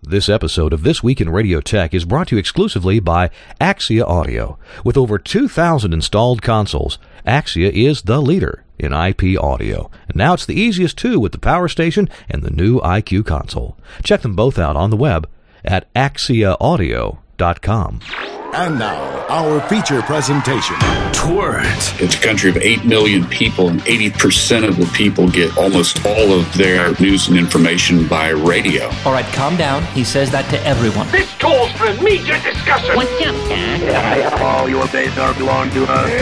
This episode of This Week in Radio Tech is brought to you exclusively by Axia Audio. With over 2,000 installed consoles, Axia is the leader in IP audio. And now it's the easiest too with the Power Station and the new IQ console. Check them both out on the web at axiaaudio.com. And now, our feature presentation. Twert. It's a country of 8 million people, and 80% of the people get almost all of their news and information by radio. All right, calm down. He says that to everyone. This calls for immediate discussion. What's up, Dad? All your days are belong to us.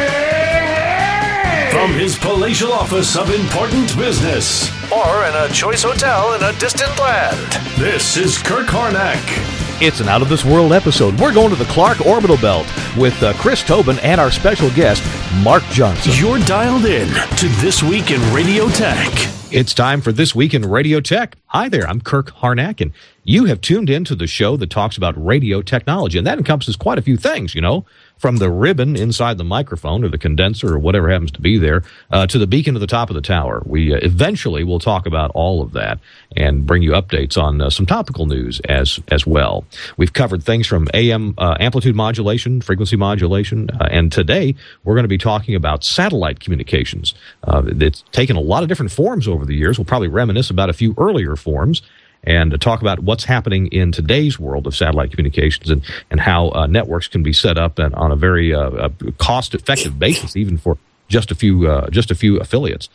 From his palatial office of important business, or in a choice hotel in a distant land, this is Kirk Harnack. It's an out-of-this-world episode. We're going to the Clark Orbital Belt with Chris Tobin and our special guest, Mark Johnson. You're dialed in to This Week in Radio Tech. It's time for This Week in Radio Tech. Hi there, I'm Kirk Harnack, and you have tuned into the show that talks about radio technology, and that encompasses quite a few things, you know, from the ribbon inside the microphone or the condenser or whatever happens to be there to the beacon at the top of the tower. We eventually will talk about all of that and bring you updates on some topical news as well. We've covered things from AM amplitude modulation, frequency modulation, and today we're going to be talking about satellite communications. It's taken a lot of different forms over the years. We'll probably reminisce about a few earlier forms and talk about what's happening in today's world of satellite communications and how networks can be set up on a very cost-effective basis, even for just a few affiliates.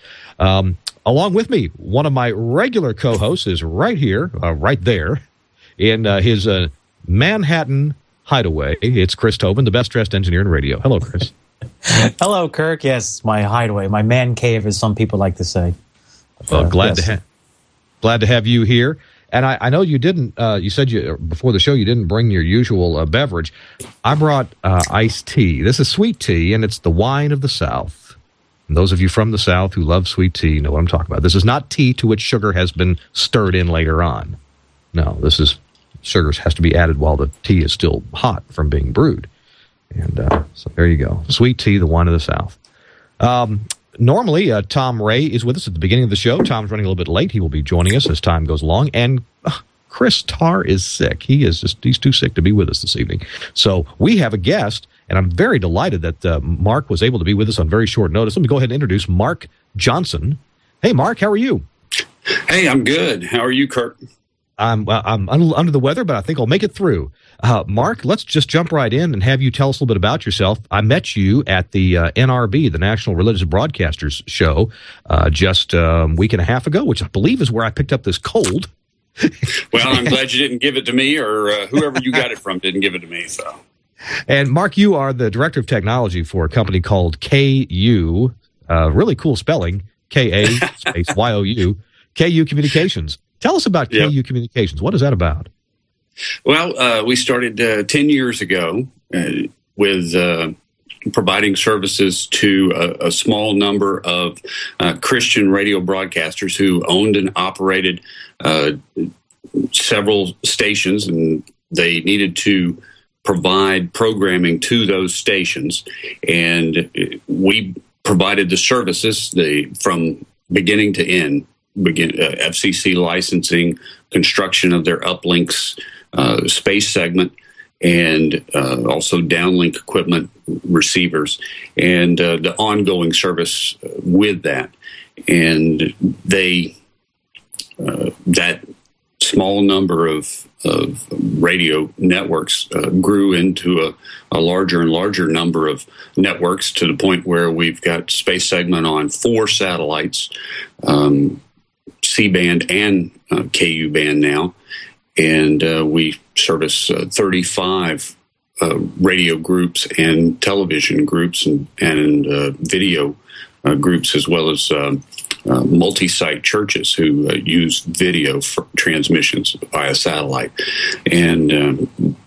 Along with me, one of my regular co-hosts is right here, right there, in his Manhattan hideaway. It's Chris Tobin, the best-dressed engineer in radio. Hello, Chris. Hello, Kirk. Yes, my hideaway, my man cave, as some people like to say. Well, glad to have you here. And I know you didn't, you said before the show you didn't bring your usual beverage. I brought iced tea. This is sweet tea, and it's the wine of the South. And those of you from the South who love sweet tea know what I'm talking about. This is not tea to which sugar has been stirred in later on. No, this is sugar has to be added while the tea is still hot from being brewed. And so there you go. Sweet tea, the wine of the South. Normally, Tom Ray is with us at the beginning of the show. Tom's running a little bit late. He will be joining us as time goes along. And Chris Tarr is sick. He's too sick to be with us this evening. So we have a guest, and I'm very delighted that Mark was able to be with us on very short notice. Let me go ahead and introduce Mark Johnson. Hey, Mark, how are you? Hey, I'm good. How are you, Kirk? I'm under the weather, but I think I'll make it through. Mark, let's just jump right in and have you tell us a little bit about yourself. I met you at the NRB, the National Religious Broadcasters show, just a week and a half ago, which I believe is where I picked up this cold. Well, I'm glad you didn't give it to me, or whoever you got it from didn't give it to me. So, and Mark, you are the director of technology for a company called KU, really cool spelling, KA_YOU, KU Communications. Tell us about KU Communications. What is that about? Well, we started 10 years ago with providing services to a small number of Christian radio broadcasters who owned and operated several stations, and they needed to provide programming to those stations. And we provided the services from beginning to end. FCC licensing, construction of their uplinks, space segment, and also downlink equipment, receivers, and the ongoing service with that. And they that small number of radio networks grew into a larger and larger number of networks, to the point where we've got space segment on 4 satellites, C-band and KU band now, and we service 35 radio groups and television groups and video groups, as well as multi-site churches who use video for transmissions via satellite. And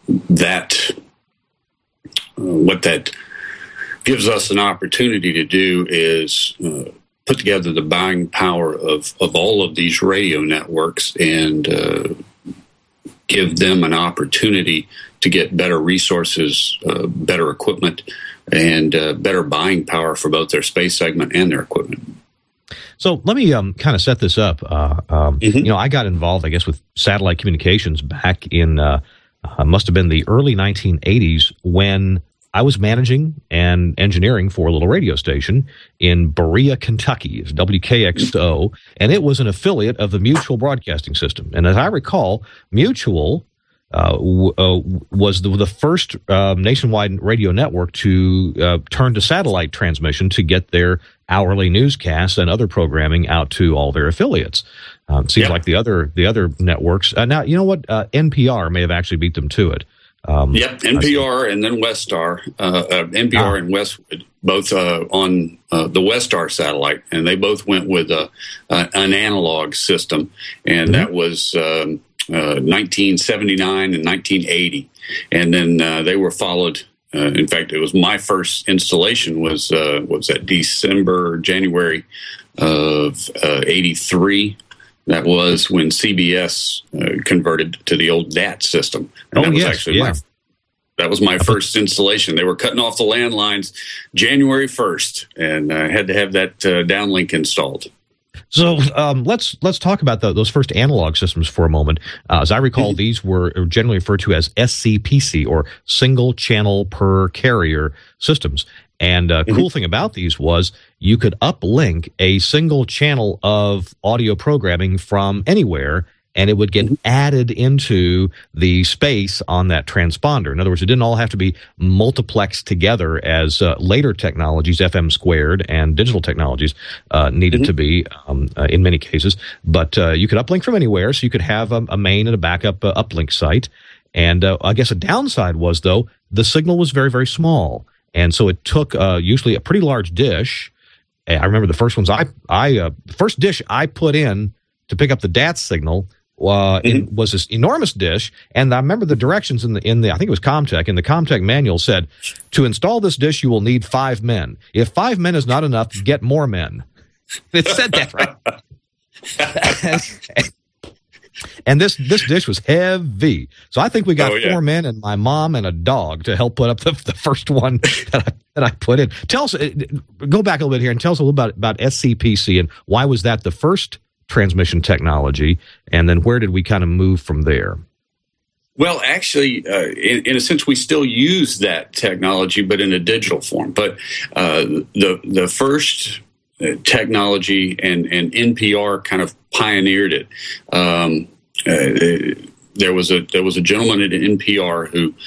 what that gives us an opportunity to do is put together the buying power of all of these radio networks and give them an opportunity to get better resources, better equipment, and better buying power for both their space segment and their equipment. So let me kind of set this up. I got involved, I guess, with satellite communications back in must have been the early 1980s when I was managing and engineering for a little radio station in Berea, Kentucky. It's WKXO, and it was an affiliate of the Mutual Broadcasting System. And as I recall, Mutual was the first nationwide radio network to turn to satellite transmission to get their hourly newscasts and other programming out to all their affiliates. Seems like the other networks. Now, you know what? NPR may have actually beat them to it. NPR and then Westar. NPR and Westwood, both on the Westar satellite, and they both went with an analog system, and that was 1979 and 1980. And then they were followed. In fact, it was my first installation was that January of 83. That was when CBS converted to the old DAT system. And that was my first installation. They were cutting off the landlines January 1st, and I had to have that downlink installed. So let's talk about those first analog systems for a moment. As I recall, these were generally referred to as SCPC, or single channel per carrier systems. And cool thing about these was you could uplink a single channel of audio programming from anywhere, and it would get added into the space on that transponder. In other words, it didn't all have to be multiplexed together as later technologies, FM squared and digital technologies, needed to be in many cases. But you could uplink from anywhere, so you could have a main and a backup uplink site. And I guess a downside was, though, the signal was very, very small. And so it took usually a pretty large dish. I remember the first ones the first dish I put in to pick up the DAT signal was this enormous dish. And I remember the directions in the I think it was Comtech, in the Comtech manual said, to install this dish, you will need 5 men. If 5 men is not enough, get more men. It said that, right? And this dish was heavy. So I think we got 4 men and my mom and a dog to help put up the first one that I put in. Tell us, go back a little bit here and tell us a little about SCPC and why was that the first transmission technology, and then where did we kind of move from there? Well, actually, in a sense, we still use that technology, but in a digital form. But the first technology and NPR kind of pioneered it. There was a gentleman at NPR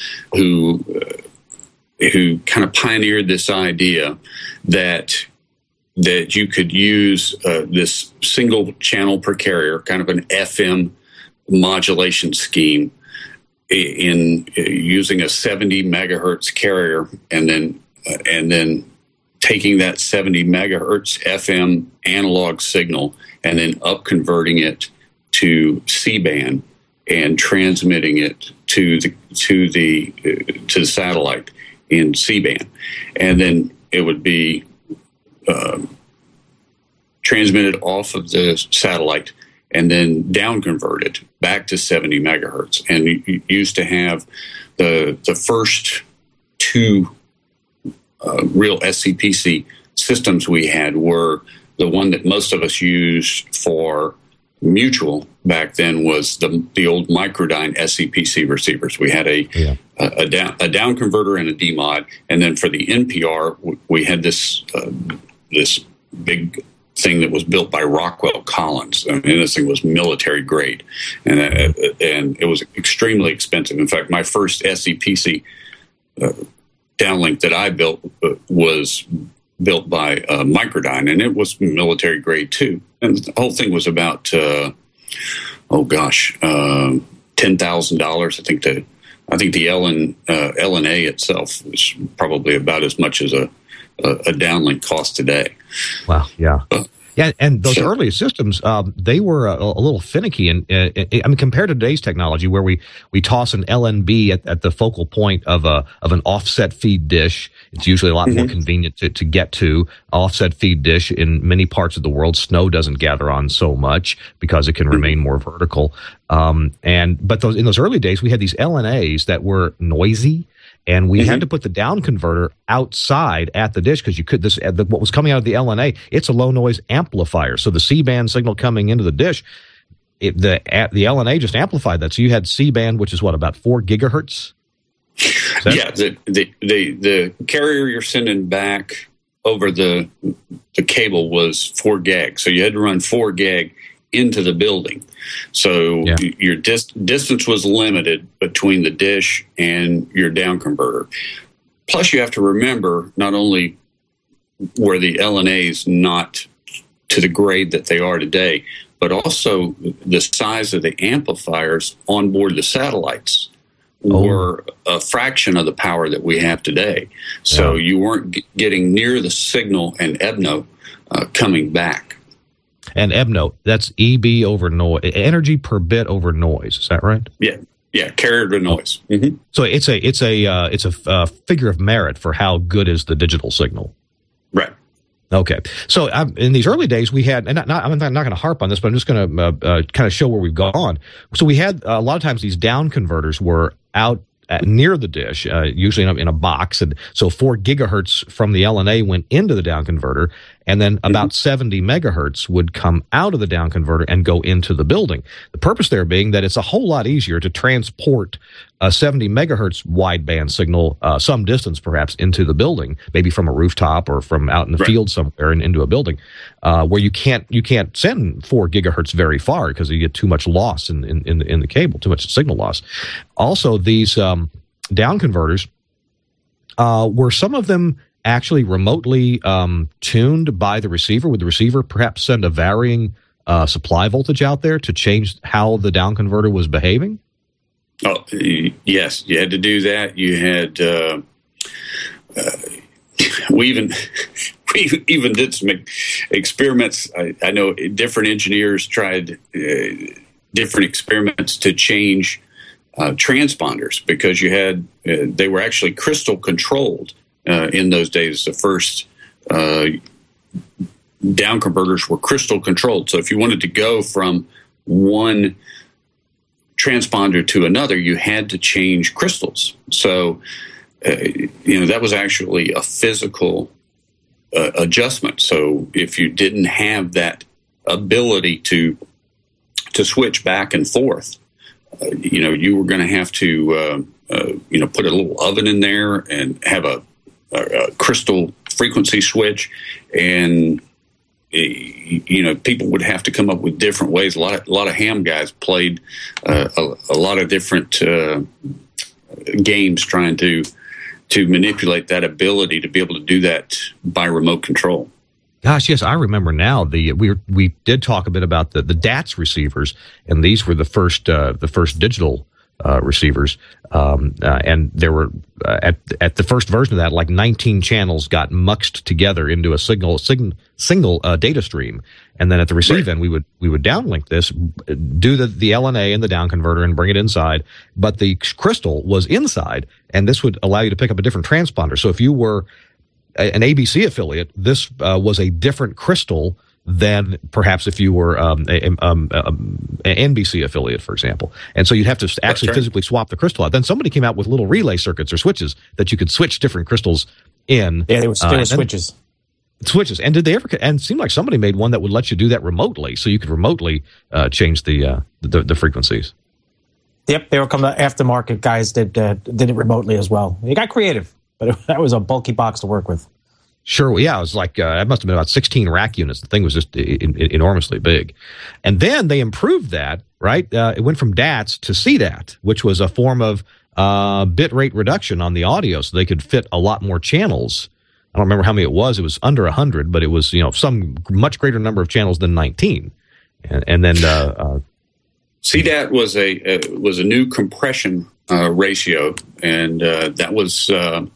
who kind of pioneered this idea that you could use this single channel per carrier, kind of an FM modulation scheme, in using a 70 megahertz carrier, and then taking that 70 megahertz FM analog signal and then up-converting it to C-band and transmitting it to the satellite in C-band. And then it would be transmitted off of the satellite and then down-converted back to 70 megahertz. And you used to have the first 2 real SCPC systems we had were the one that most of us used for Mutual back then was the old Microdyne SCPC receivers. We had a down converter and a demod, and then for the NPR we had this big thing that was built by Rockwell Collins. I mean, this thing was military grade, and it was extremely expensive. In fact, my first SCPC downlink that I built was built by Microdyne, and it was military grade too. And the whole thing was about $10,000. I think the LNA itself was probably about as much as a downlink cost today. Wow, yeah. Yeah, and those early systems, they were a little finicky, and I mean, compared to today's technology, where we toss an LNB at the focal point of an offset feed dish. It's usually a lot more convenient to get to offset feed dish in many parts of the world. Snow doesn't gather on so much because it can remain more vertical. But in those early days, we had these LNAs that were noisy. And we had to put the down converter outside at the dish because you could what was coming out of the LNA. It's a low noise amplifier, so the C-band signal coming into the dish, the LNA just amplified that. So you had C-band, which is about 4 gigahertz. Yeah, the carrier you're sending back over the cable was 4 gig, so you had to run 4 gig into the building. So your distance was limited between the dish and your down converter. Plus, you have to remember not only were the LNAs not to the grade that they are today, but also the size of the amplifiers on board the satellites were a fraction of the power that we have today. So you weren't getting near the signal and EBNO coming back. And EBNO, that's EB over noise, energy per bit over noise. Is that right? Yeah, carrier to noise. Mm-hmm. So it's a figure of merit for how good is the digital signal. Right. Okay. So in these early days, we had, and I'm not going to harp on this, but I'm just going to kind of show where we've gone. So we had a lot of times these down converters were out near the dish, usually in a box. And so 4 gigahertz from the LNA went into the down converter, and then about 70 megahertz would come out of the down converter and go into the building. The purpose there being that it's a whole lot easier to transport a 70 megahertz wideband signal some distance perhaps into the building, maybe from a rooftop or from out in the field somewhere and into a building, where you can't send 4 gigahertz very far because you get too much loss in the cable, too much signal loss. Also, these down converters, were some of them actually remotely tuned by the receiver? Would the receiver perhaps send a varying supply voltage out there to change how the down converter was behaving? Oh, yes, you had to do that. You had we even did some experiments. I know different engineers tried different experiments to change transponders because you had they were actually crystal controlled in those days. The first down converters were crystal controlled. So if you wanted to go from one transponder to another, you had to change crystals. So that was actually a physical adjustment. So if you didn't have that ability to switch back and forth, you were going to have to put a little oven in there and have a crystal frequency switch, and people would have to come up with different ways. A lot of ham guys played a lot of different games trying to manipulate that ability to be able to do that by remote control. Gosh, yes, I remember now. We did talk a bit about the DATS receivers, and these were the first digital receivers, and there were at the first version of that, like 19 channels got muxed together into a single data stream, and then at the receive end we would downlink this, do the LNA and the down converter and bring it inside, but the crystal was inside, and this would allow you to pick up a different transponder. So if you were an ABC affiliate, this was a different crystal than perhaps if you were an NBC affiliate, for example. And so you'd have to actually physically swap the crystal out. Then somebody came out with little relay circuits or switches that you could switch different crystals in. Yeah, they were switches. Switches. And did they ever? And it seemed like somebody made one that would let you do that remotely, so you could remotely change the frequencies. Yep, they were aftermarket guys that did it remotely as well. They got creative, but that was a bulky box to work with. Sure. Yeah, it was like it must have been about 16 rack units. The thing was just enormously big. And then they improved that, right? It went from DATS to CDAT, which was a form of bit rate reduction on the audio, so they could fit a lot more channels. I don't remember how many it was. It was under 100, but it was some much greater number of channels than 19. And then CDAT was a new compression ratio, and that was.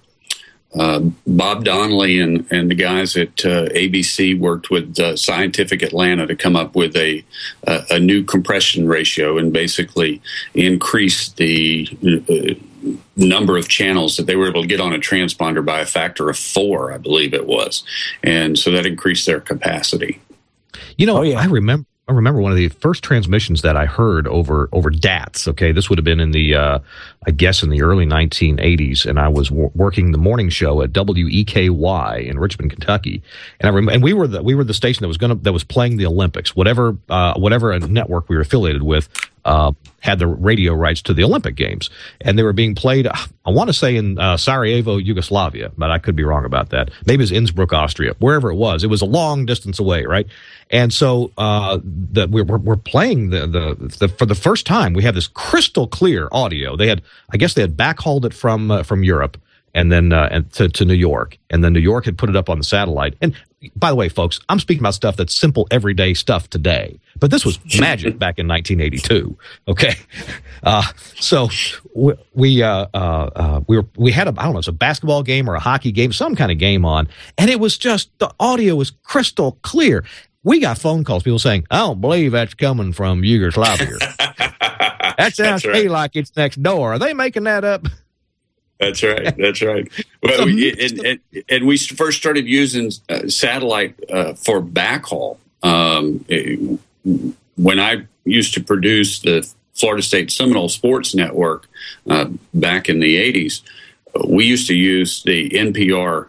Bob Donnelly and the guys at ABC worked with Scientific Atlanta to come up with a new compression ratio and basically increase the number of channels that they were able to get on a transponder by a factor of 4, I believe it was. And so that increased their capacity. I remember remember one of the first transmissions that I heard over DATs. Okay, this would have been in the I guess in the early 1980s, and I was working the morning show at WEKY in Richmond, Kentucky, and we were the station that was playing the Olympics. Whatever network we were affiliated with had the radio rights to the Olympic Games, and they were being played, I want to say in Sarajevo, Yugoslavia, but I could be wrong about that. Maybe it was Innsbruck, Austria, wherever it was. It was a long distance away, right? And so we're playing for the first time. We have this crystal clear audio. I guess they had backhauled it from Europe and then to New York, and then New York had put it up on the satellite. And by the way, folks, I'm speaking about stuff that's simple everyday stuff today, but this was magic back in 1982. Okay, so we had I don't know, it's a basketball game or a hockey game, some kind of game on, and it was just the audio was crystal clear. We got phone calls, people saying, "I don't believe that's coming from Yugoslavia. That sounds to me like it's next door. Are they making that up?" That's right. That's right. Well, we first started using satellite for backhaul. When I used to produce the Florida State Seminole Sports Network back in the 80s, we used to use the NPR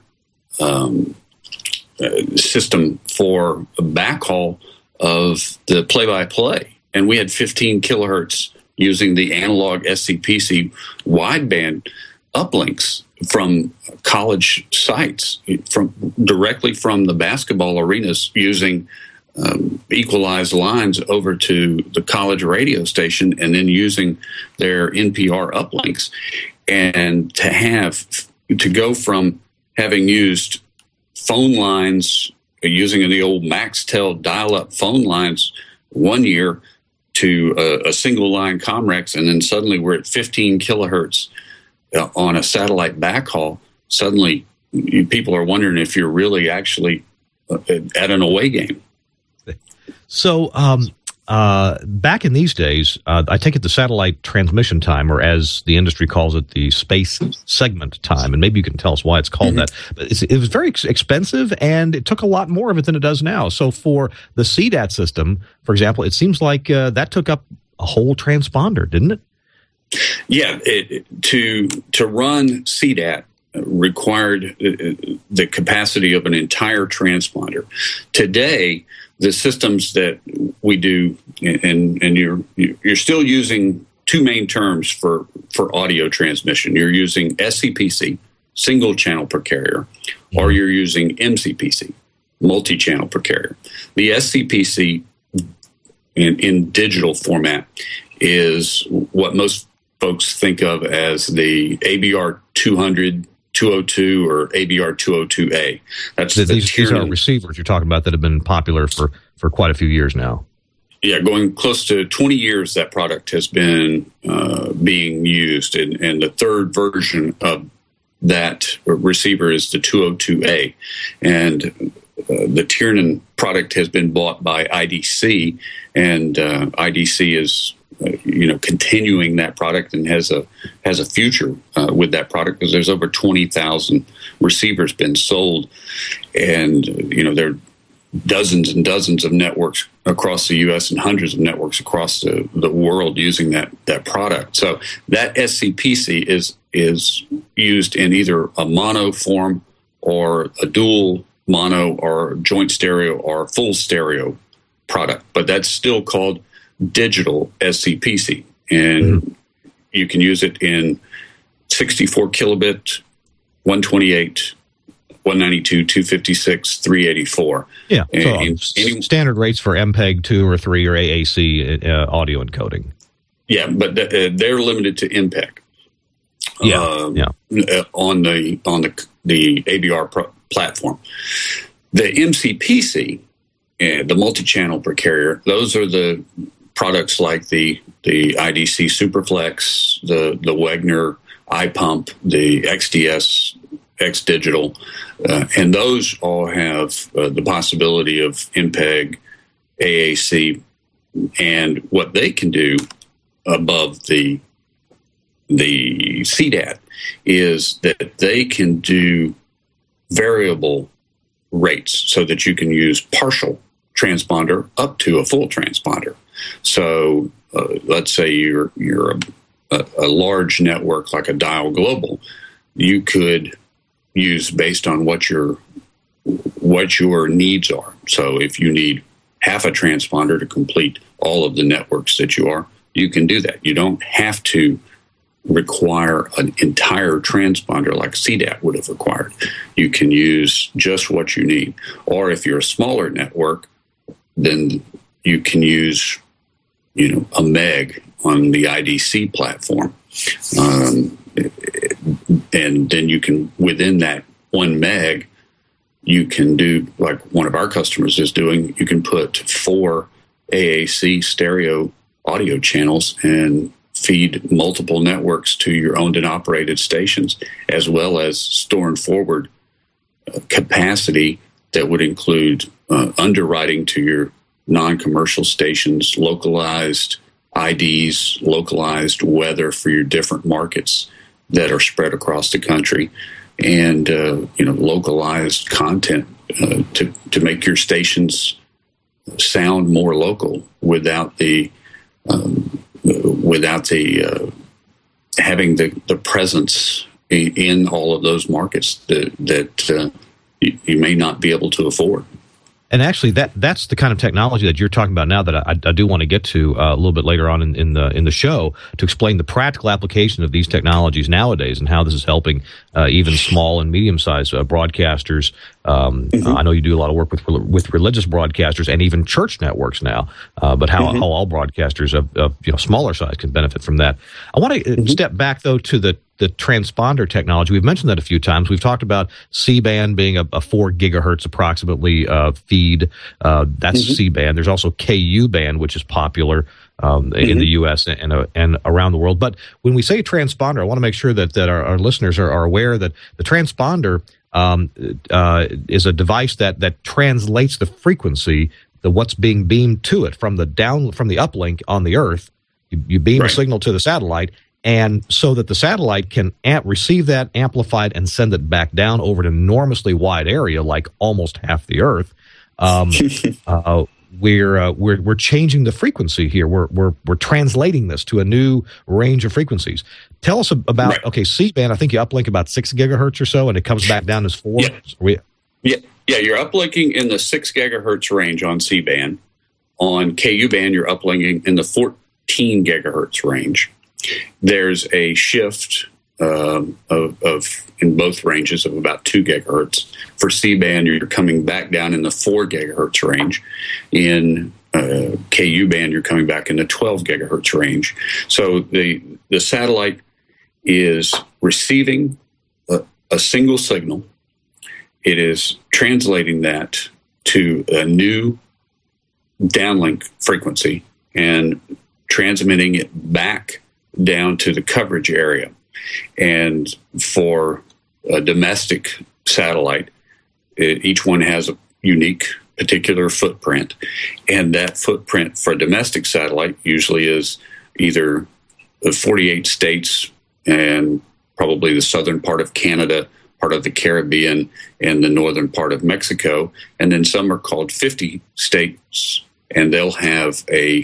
system for backhaul of the play-by-play, and we had 15 kilohertz using the analog SCPC wideband uplinks from college sites, directly from the basketball arenas, using equalized lines over to the college radio station, and then using their NPR uplinks. And to go from having used phone lines, using the old Maxtel dial-up phone lines one year, to a single line Comrex, and then suddenly we're at 15 kilohertz on a satellite backhaul. Suddenly people are wondering if you're really actually at an away game. So back in these days, I take it the satellite transmission time, or as the industry calls it, the space segment time, and maybe you can tell us why it's called that. But it was very expensive, and it took a lot more of it than it does now. So for the CDAT system, for example, it seems like that took up a whole transponder, didn't it? Yeah, to run CDAT required the capacity of an entire transponder. Today, the systems that we do, and you're still using two main terms for audio transmission. You're using SCPC, single channel per carrier, or you're using MCPC, multi-channel per carrier. The SCPC in digital format is what most folks think of as the ABR 200, 202, or ABR 202A. These are receivers you're talking about that have been popular for quite a few years now. Yeah, going close to 20 years that product has been being used, and the third version of that receiver is the 202A. And the Tiernan product has been bought by IDC, and IDC is continuing that product and has a future with that product, because there's over 20,000 receivers been sold, and there are dozens and dozens of networks across the U.S. and hundreds of networks across the world using that product. So that SCPC is used in either a mono form or a dual mono or joint stereo or full stereo product, but that's still called digital SCPC, and you can use it in 64 kilobit, 128, 192, 256, 384. Yeah, so standard rates for MPEG 2 or 3 or AAC audio encoding. Yeah, but they're limited to MPEG. On the ABR platform. The MCPC, the multi-channel per carrier, those are the products like the IDC Superflex, the Wegner iPump, the XDS, X Digital, and those all have the possibility of MPEG, AAC, and what they can do above the CDAT is that they can do variable rates, so that you can use partial transponder up to a full transponder. So let's say you're a large network like a Dial Global, you could use based on what your needs are. So if you need half a transponder to complete all of the networks that you can do that. You don't have to require an entire transponder like CDAT would have required. You can use just what you need. Or if you're a smaller network, then you can use, a meg on the IDC platform. And then you can, within that 1 meg, you can do like one of our customers is doing, you can put 4 AAC stereo audio channels and feed multiple networks to your owned and operated stations, as well as store and forward capacity that would include underwriting to your non-commercial stations, localized IDs, localized weather for your different markets that are spread across the country, and localized content to make your stations sound more local without having the presence in all of those markets that you may not be able to afford. And actually, that's the kind of technology that you're talking about now that I do want to get to a little bit later on in the show to explain the practical application of these technologies nowadays and how this is helping even small and medium-sized broadcasters. I know you do a lot of work with religious broadcasters and even church networks now, but how all broadcasters of smaller size can benefit from that. I want to step back though to the transponder technology. We've mentioned that a few times. We've talked about C-band being a 4 gigahertz approximately feed. That's C-band. There's also Ku-band, which is popular in the U.S. and around the world. But when we say transponder, I want to make sure that our listeners are aware that the transponder is a device that translates the frequency, what's being beamed to it from the uplink on the Earth. You beam a signal to the satellite, and so that the satellite can receive that, amplify it, and send it back down over an enormously wide area, like almost half the Earth. We're changing the frequency here. We're translating this to a new range of frequencies. Tell us about C-band. I think you uplink about 6 gigahertz or so, and it comes back down as 4. Yeah, you're uplinking in the 6 gigahertz range on C-band. On Ku-band, you're uplinking in the 14 gigahertz range. There's a shift of in both ranges of about 2 gigahertz. For C-band, you're coming back down in the 4 gigahertz range. In Ku-band, you're coming back in the 12 gigahertz range. So the satellite is receiving a single signal. It is translating that to a new downlink frequency and transmitting it back down to the coverage area. And for a domestic satellite, each one has a unique particular footprint. And that footprint for a domestic satellite usually is either the 48 states and probably the southern part of Canada, part of the Caribbean, and the northern part of Mexico. And then some are called 50 states, and they'll have a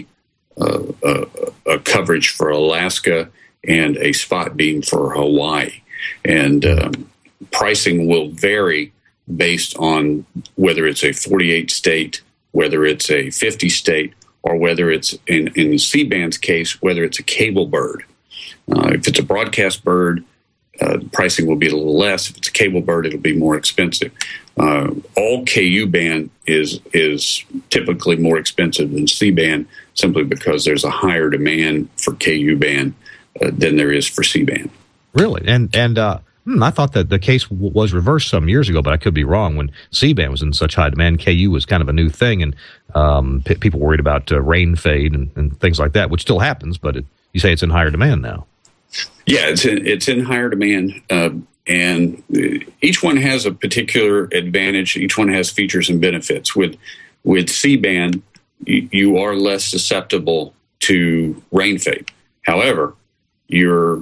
coverage for Alaska and a spot beam for Hawaii. And pricing will vary based on whether it's a 48 state, whether it's a 50 state, or whether it's, in C-band's case, whether it's a cable bird. If it's a broadcast bird, pricing will be a little less. If it's a cable bird, it'll be more expensive. All Ku-band is typically more expensive than C-band, simply because there's a higher demand for Ku-band than there is for C-band. Really? And I thought that the case was reversed some years ago, but I could be wrong. When C-band was in such high demand, Ku was kind of a new thing, and people worried about rain fade and things like that, which still happens, but you say it's in higher demand now. Yeah, it's in higher demand, and each one has a particular advantage. Each one has features and benefits. With C-band, you are less susceptible to rain fade. However, you've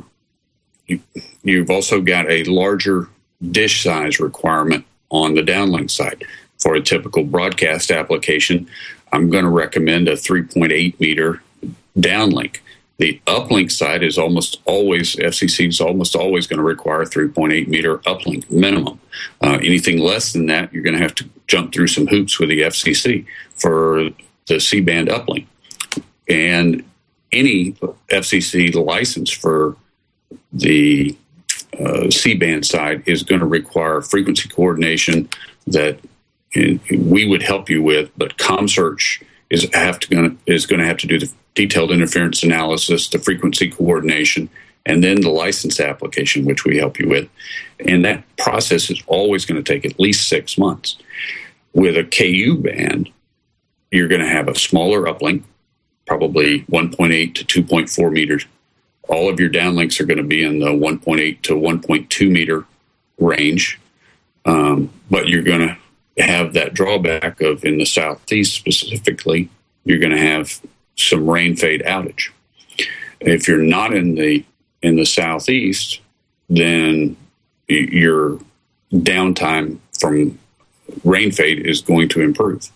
also got a larger dish size requirement on the downlink side. for a typical broadcast application, I'm going to recommend a 3.8 meter downlink. The uplink side is almost always, FCC is almost always going to require a 3.8 meter uplink minimum. Anything less than that, you're going to have to jump through some hoops with the FCC for the C-band uplink. And any FCC license for the C-band side is going to require frequency coordination that we would help you with, but ComSearch is going to have to do the detailed interference analysis, the frequency coordination, and then the license application, which we help you with. And that process is always going to take at least 6 months. With a KU band, you're going to have a smaller uplink, probably 1.8 to 2.4 meters. All of your downlinks are going to be in the 1.8 to 1.2 meter range, but you're going to have that drawback of, in the Southeast specifically, you're going to have some rain fade outage. If you're not in the Southeast, then your downtime from rain fade is going to improve.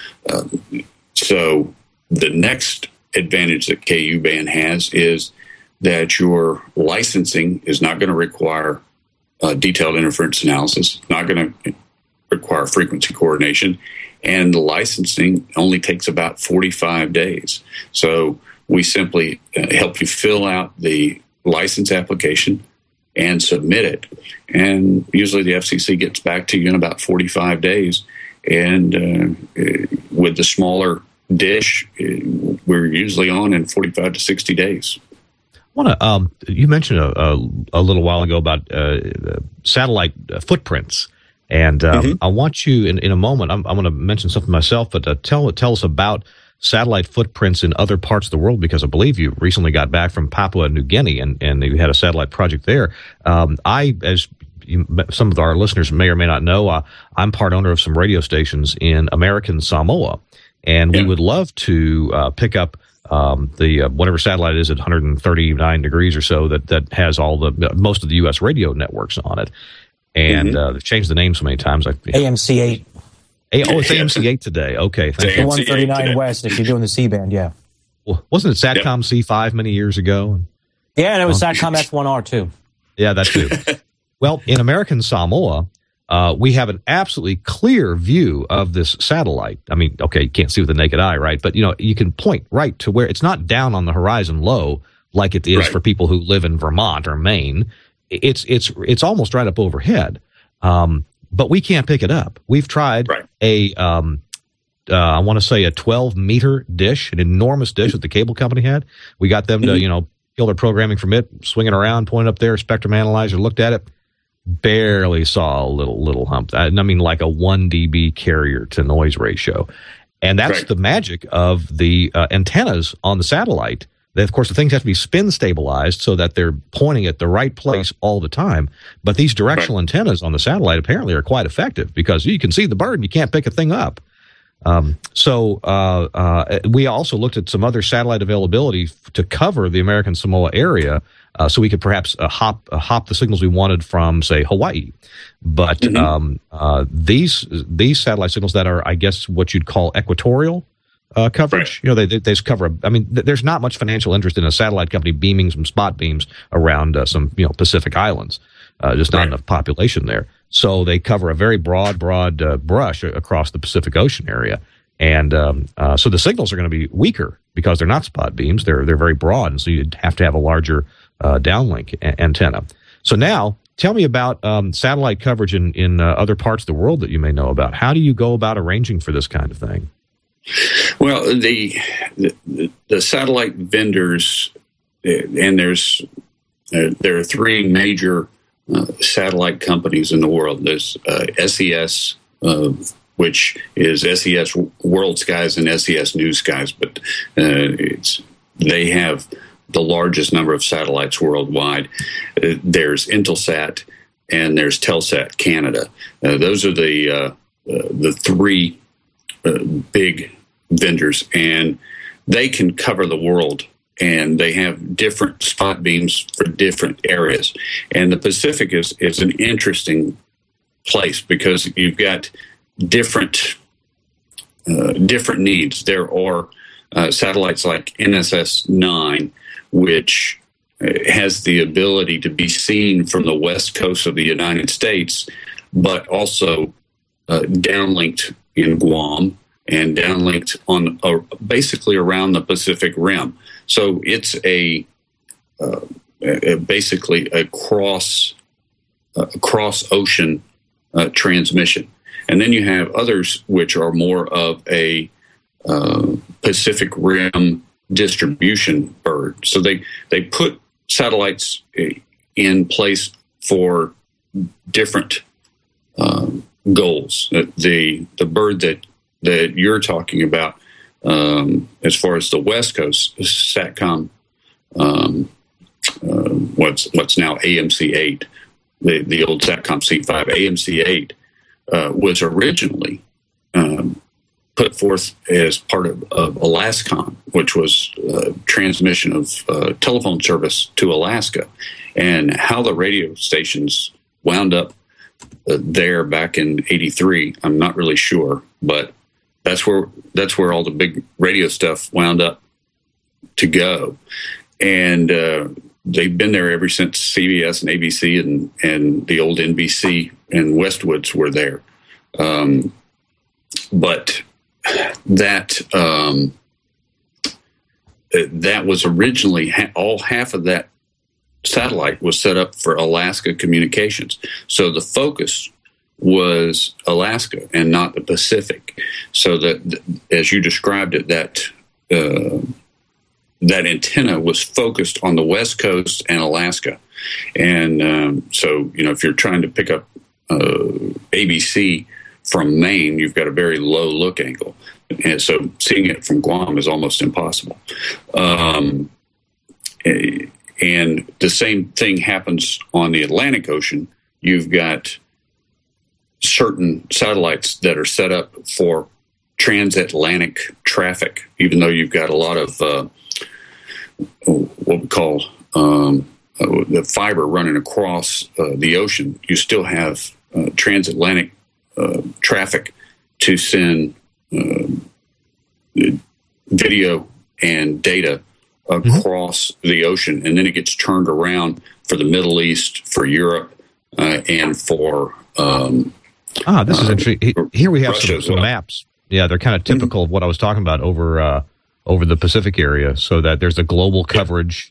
So the next advantage that KU band has is that your licensing is not going to require detailed interference analysis, not going to require frequency coordination, and the licensing only takes about 45 days. So we simply help you fill out the license application and submit it. And usually the FCC gets back to you in about 45 days. And with the smaller dish, we're usually on in 45 to 60 days. You mentioned a little while ago about satellite footprints. And I want you, in a moment, I'm going to mention something myself, but tell us about satellite footprints in other parts of the world, because I believe you recently got back from Papua New Guinea and you had a satellite project there. As some of our listeners may or may not know, I'm part owner of some radio stations in American Samoa, and we would love to pick up the whatever satellite is at 139 degrees or so that has all the most of the U.S. radio networks on it. And they've changed the name so many times. AMC8. It's AMC8 today. Okay, thank you. 139 West if you're doing the C-band, yeah. Well, wasn't it Satcom C5 many years ago? Yeah, and it was Satcom S1R too. Yeah, that too. Well, in American Samoa, we have an absolutely clear view of this satellite. I mean, okay, you can't see with the naked eye, right? But, you can point right to where it's not down on the horizon low like it is for people who live in Vermont or Maine. It's almost right up overhead, but we can't pick it up. We've tried I want to say a 12-meter dish, an enormous dish that the cable company had. We got them to, kill their programming from it, swing it around, point up there, spectrum analyzer, looked at it, barely saw a little hump. I mean, like a 1 dB carrier to noise ratio. And that's the magic of the antennas on the satellite. Of course, the things have to be spin stabilized so that they're pointing at the right place all the time. But these directional antennas on the satellite apparently are quite effective because you can see the bird and you can't pick a thing up. So we also looked at some other satellite availability to cover the American Samoa area, so we could perhaps hop the signals we wanted from, say, Hawaii. But these satellite signals that are, I guess, what you'd call equatorial coverage. They just cover. I mean, there's not much financial interest in a satellite company beaming some spot beams around some Pacific islands. Just not enough population there. So they cover a very broad brush across the Pacific Ocean area, and so the signals are going to be weaker because they're not spot beams. They're very broad, and so you'd have to have a larger downlink antenna. So now, tell me about satellite coverage in other parts of the world that you may know about. How do you go about arranging for this kind of thing? Well, the satellite vendors, and there are three major satellite companies in the world. There's SES, which is SES World Skies and SES News Skies, but they have the largest number of satellites worldwide. There's Intelsat and there's Telsat Canada. Those are the three big vendors, and they can cover the world, and they have different spot beams for different areas. And the Pacific is an interesting place because you've got different needs. There are satellites like NSS-9, which has the ability to be seen from the west coast of the United States, but also downlinked in Guam and downlinked on basically around the Pacific Rim. So it's basically a cross ocean transmission. And then you have others which are more of a Pacific Rim distribution bird. So they put satellites in place for different goals. The bird that you're talking about, as far as the West Coast SATCOM, what's now AMC-8, the old SATCOM C5, AMC-8 was originally put forth as part of Alaskon, which was transmission of telephone service to Alaska. And how the radio stations wound up there back in '83, I'm not really sure, but that's where all the big radio stuff wound up to go. And they've been there ever since CBS and ABC and the old NBC and Westwoods were there. But that was originally all half of that satellite was set up for Alaska communications. So the focus was Alaska and not the Pacific. So that, as you described it, that antenna was focused on the West Coast and Alaska. And so, if you're trying to pick up ABC from Maine, you've got a very low look angle. And so seeing it from Guam is almost impossible. And the same thing happens on the Atlantic Ocean. You've got certain satellites that are set up for transatlantic traffic, even though you've got a lot of what we call the fiber running across the ocean. You still have transatlantic traffic to send video and data across the ocean, and then it gets turned around for the Middle East, for Europe, and for this is interesting. Here we have some maps. Yeah, they're kind of typical of what I was talking about over the Pacific area, so that there's a global coverage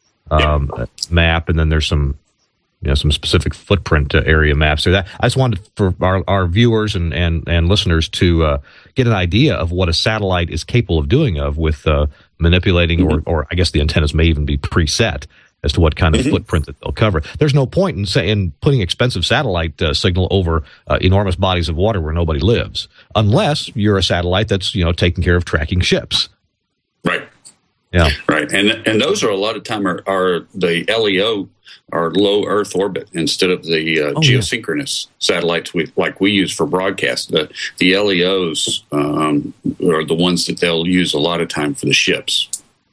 map, and then there's some specific footprint area maps. So that I just wanted for our viewers and listeners to get an idea of what a satellite is capable of doing with manipulating, or I guess the antennas may even be preset as to what kind of footprint that they'll cover. There's no point in putting expensive satellite signal over enormous bodies of water where nobody lives, unless you're a satellite that's taking care of tracking ships. Right. Yeah. Right. And those are a lot of time are the LEO are low Earth orbit instead of the geosynchronous satellites we use for broadcast. The LEOs are the ones that they'll use a lot of time for the ships.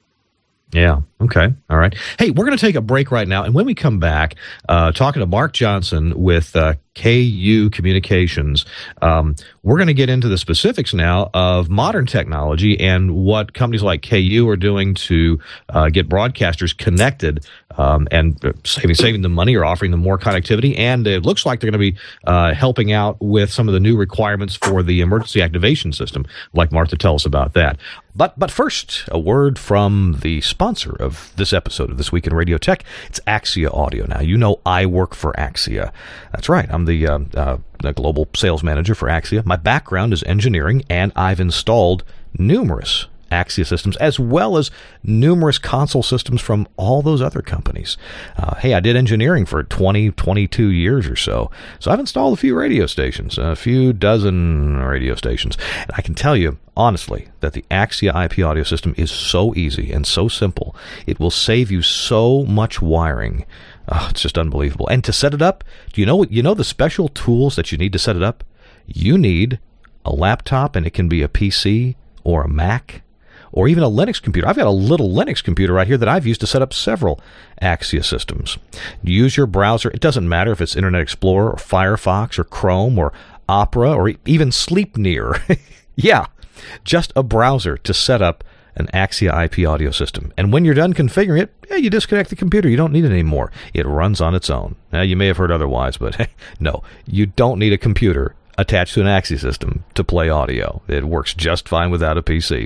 Yeah. Okay. All right. Hey, we're going to take a break right now. And when we come back, talking to Mark Johnson with KU Communications, we're going to get into the specifics now of modern technology and what companies like KU are doing to get broadcasters connected and saving them money or offering them more connectivity. And it looks like they're going to be helping out with some of the new requirements for the emergency activation system. I'd like Mark to tell us about that. But first, a word from the sponsor of this episode of This Week in Radio Tech. It's Axia Audio. Now, I work for Axia. That's right. I'm the global sales manager for Axia. My background is engineering, and I've installed numerous Axia systems, as well as numerous console systems from all those other companies. I did engineering for 22 years or so. So I've installed a few radio stations, a few dozen radio stations. And I can tell you, honestly, that the Axia IP audio system is so easy and so simple. It will save you so much wiring. It's just unbelievable. And to set it up, do you know the special tools that you need to set it up? You need a laptop, and it can be a PC or a Mac, or even a Linux computer. I've got a little Linux computer right here that I've used to set up several Axia systems. Use your browser. It doesn't matter if it's Internet Explorer or Firefox or Chrome or Opera, or even Sleepnir. Yeah, just a browser to set up an Axia IP audio system. And when you're done configuring it, you disconnect the computer. You don't need it anymore. It runs on its own. Now, you may have heard otherwise, but no, you don't need a computer attached to an Axia system to play audio. It works just fine without a PC.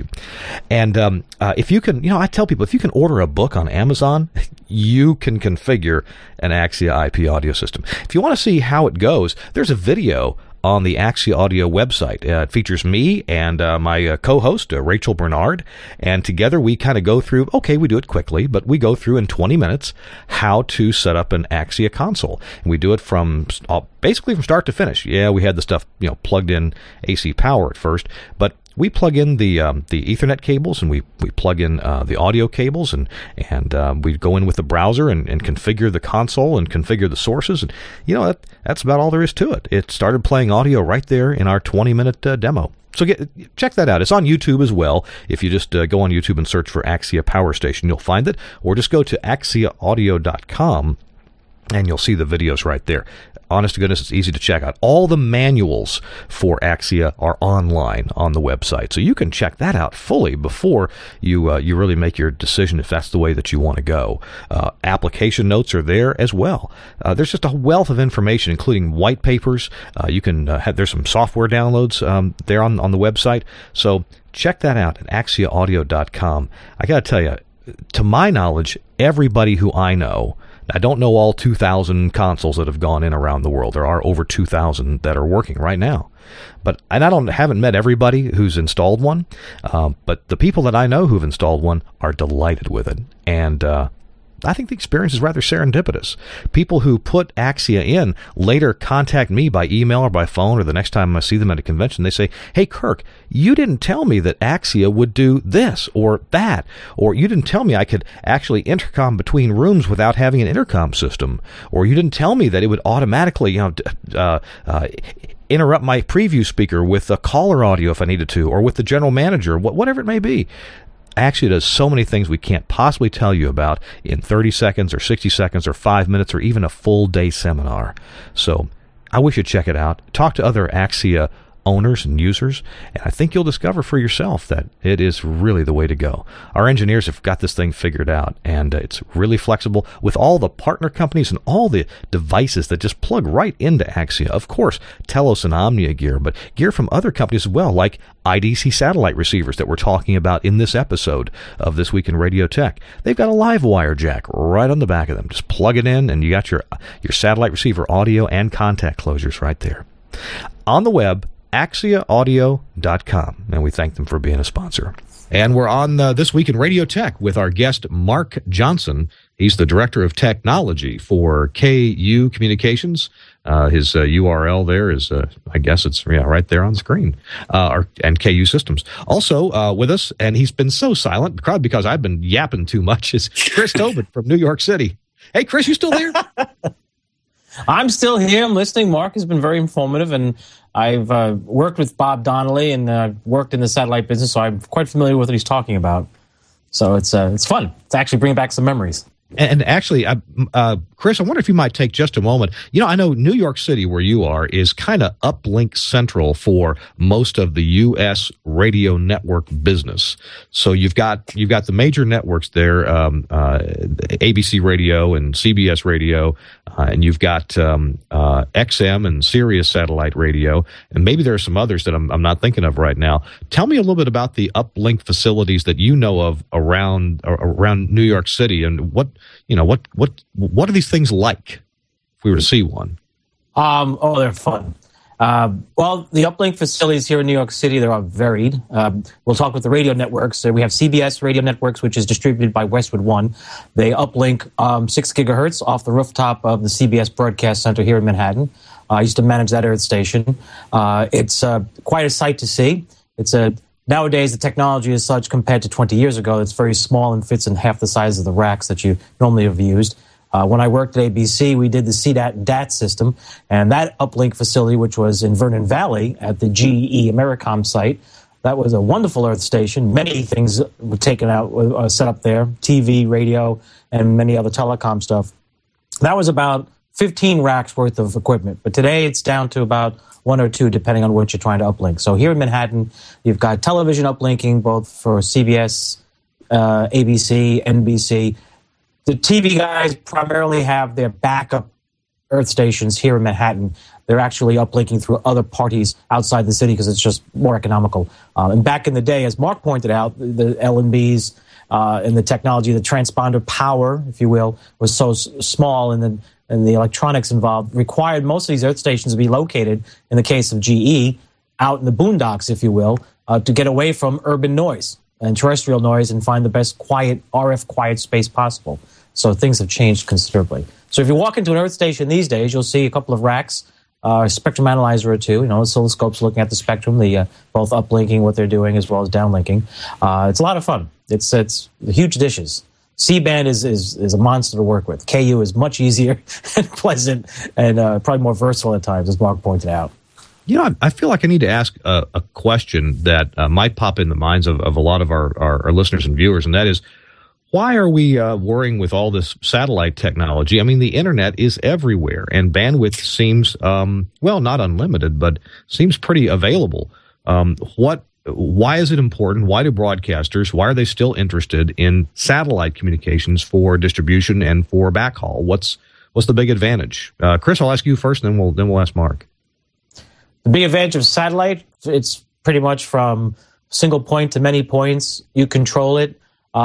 And if you can, I tell people, if you can order a book on Amazon, you can configure an Axia IP audio system. If you want to see how it goes, there's a video on the Axia Audio website. It features me and my co-host, Rachel Bernard, and together we kind of go through, we do it quickly, but we go through in 20 minutes how to set up an Axia console. And we do it from basically from start to finish. Yeah, we had the stuff, plugged in AC power at first, but we plug in the Ethernet cables, and we plug in the audio cables, and we go in with the browser and configure the console and configure the sources, and that's about all there is to it. It started playing audio right there in our 20-minute demo. So check that out. It's on YouTube as well. If you just go on YouTube and search for Axia Power Station, you'll find it, or just go to axiaaudio.com and you'll see the videos right there. Honest to goodness, it's easy to check out. All the manuals for Axia are online on the website, so you can check that out fully before you really make your decision if that's the way that you want to go. Application notes are there as well. There's just a wealth of information, including white papers. You can there's some software downloads there on the website. So check that out at axiaaudio.com. I got to tell you, to my knowledge, everybody who I know, I don't know all 2,000 consoles that have gone in around the world. There are over 2,000 that are working right now. And I haven't met everybody who's installed one, but the people that I know who've installed one are delighted with it. And I think the experience is rather serendipitous. People who put Axia in later contact me by email or by phone, or the next time I see them at a convention, they say, "Hey, Kirk, you didn't tell me that Axia would do this or that, or you didn't tell me I could actually intercom between rooms without having an intercom system, or you didn't tell me that it would automatically, interrupt my preview speaker with a caller audio if I needed to, or with the general manager, whatever it may be." Axia does so many things we can't possibly tell you about in 30 seconds or 60 seconds or 5 minutes or even a full day seminar. So I wish you'd check it out. Talk to other Axia owners and users, and I think you'll discover for yourself that it is really the way to go. Our engineers have got this thing figured out, and it's really flexible with all the partner companies and all the devices that just plug right into Axia. Of course, Telos and Omnia gear, but gear from other companies as well, like IDC satellite receivers that we're talking about in this episode of This Week in Radio Tech. They've got a live wire jack right on the back of them. Just plug it in, and you got your satellite receiver audio and contact closures right there. On the web, axiaaudio.com, and we thank them for being a sponsor. And we're on This Week in Radio Tech with our guest, Mark Johnson. He's the Director of Technology for KU Communications. His URL there is, I guess it's right there on screen, and KU Systems. Also with us, and he's been so silent, probably because I've been yapping too much, is Chris Tobin from New York City. Hey, Chris, you still there? I'm still here. I'm listening. Mark has been very informative, and I've worked with Bob Donnelly and worked in the satellite business, so I'm quite familiar with what he's talking about. So it's fun. It's actually bringing back some memories. And actually, Chris, I wonder if you might take just a moment. I know New York City, where you are, is kind of uplink central for most of the U.S. radio network business. So you've got the major networks there, ABC Radio and CBS Radio, and you've got XM and Sirius satellite radio, and maybe there are some others that I'm not thinking of right now. Tell me a little bit about the uplink facilities that you know of around New York City, and what are these things like if we were to see one? They're fun. Well, the uplink facilities here in New York City, they're all varied. We'll talk with the radio networks. We have CBS Radio Networks, which is distributed by Westwood One. They uplink 6 gigahertz off the rooftop of the CBS Broadcast Center here in Manhattan. I used to manage that Earth station. It's quite a sight to see. Nowadays, the technology is such compared to 20 years ago, it's very small and fits in half the size of the racks that you normally have used. When I worked at ABC, we did the CDAT and DAT system, and that uplink facility, which was in Vernon Valley at the GE Americom site, that was a wonderful Earth station. Many things were taken out, set up there, TV, radio, and many other telecom stuff. That was about 15 racks worth of equipment. But today it's down to about 1 or 2, depending on what you're trying to uplink. So here in Manhattan, you've got television uplinking, both for CBS, ABC, NBC. The TV guys primarily have their backup earth stations here in Manhattan. They're actually uplinking through other parties outside the city because it's just more economical. And back in the day, as Mark pointed out, the LNBs and the technology, the transponder power, if you will, was so small, and the electronics involved required most of these earth stations to be located, in the case of GE, out in the boondocks, if you will, to get away from urban noise and terrestrial noise and find the best quiet, RF quiet space possible. So things have changed considerably. So if you walk into an earth station these days, you'll see a couple of racks, a spectrum analyzer or two, oscilloscopes looking at the spectrum, both uplinking what they're doing as well as downlinking. It's a lot of fun. It's huge dishes. C-band is a monster to work with. KU is much easier and pleasant and probably more versatile at times, as Mark pointed out. I feel like I need to ask a question that might pop in the minds of a lot of our listeners and viewers, and that is, why are we worrying with all this satellite technology? I mean, the internet is everywhere, and bandwidth seems, not unlimited, but seems pretty available. Why is it important? Why do broadcasters, why are they still interested in satellite communications for distribution and for backhaul? What's the big advantage? Chris, I'll ask you first, and then we'll ask Mark. The big advantage of satellite, it's pretty much from single point to many points. You control it.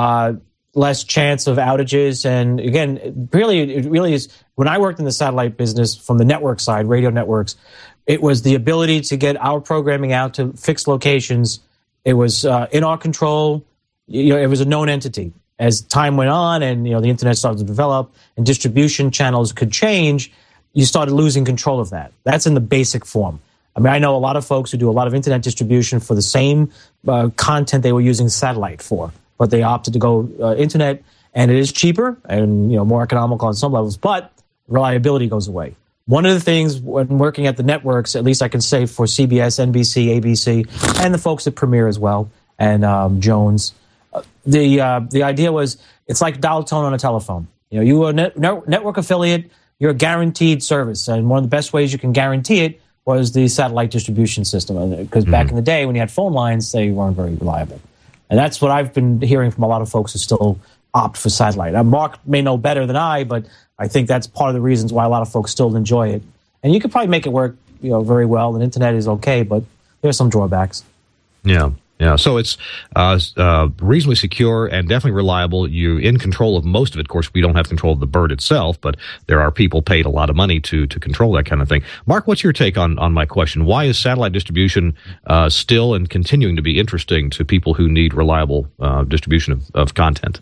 Less chance of outages. And again, it really is, when I worked in the satellite business from the network side, radio networks, it was the ability to get our programming out to fixed locations. It was in our control. It was a known entity. As time went on and, the internet started to develop and distribution channels could change, you started losing control of that. That's in the basic form. I mean, I know a lot of folks who do a lot of internet distribution for the same content they were using satellite for, but they opted to go internet, and it is cheaper and more economical on some levels, but reliability goes away. One of the things when working at the networks, at least I can say for CBS, NBC, ABC, and the folks at Premiere as well, and Jones, the idea was it's like dial tone on a telephone. You are a network affiliate, you're a guaranteed service, and one of the best ways you can guarantee it was the satellite distribution system, because back in the day when you had phone lines, they weren't very reliable. And that's what I've been hearing from a lot of folks who still opt for satellite. Mark may know better than I, but I think that's part of the reasons why a lot of folks still enjoy it. And you could probably make it work, very well. And internet is okay, but there's some drawbacks. Yeah. So it's reasonably secure and definitely reliable. You're in control of most of it. Of course, we don't have control of the bird itself, but there are people paid a lot of money to control that kind of thing. Mark, what's your take on my question? Why is satellite distribution still and continuing to be interesting to people who need reliable distribution of content?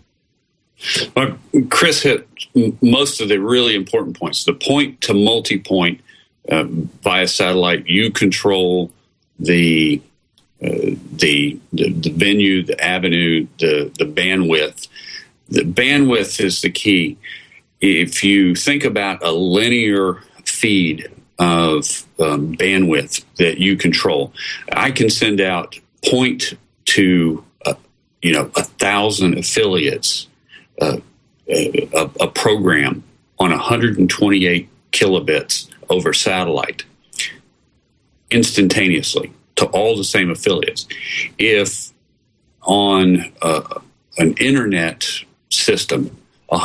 Well, Chris hit most of the really important points. The point to multi-point via satellite, you control the venue, the avenue, the bandwidth. The bandwidth is the key. If you think about a linear feed of bandwidth that you control, I can send out point to 1,000 affiliates a program on 128 kilobits over satellite instantaneously to all the same affiliates. If on an internet system,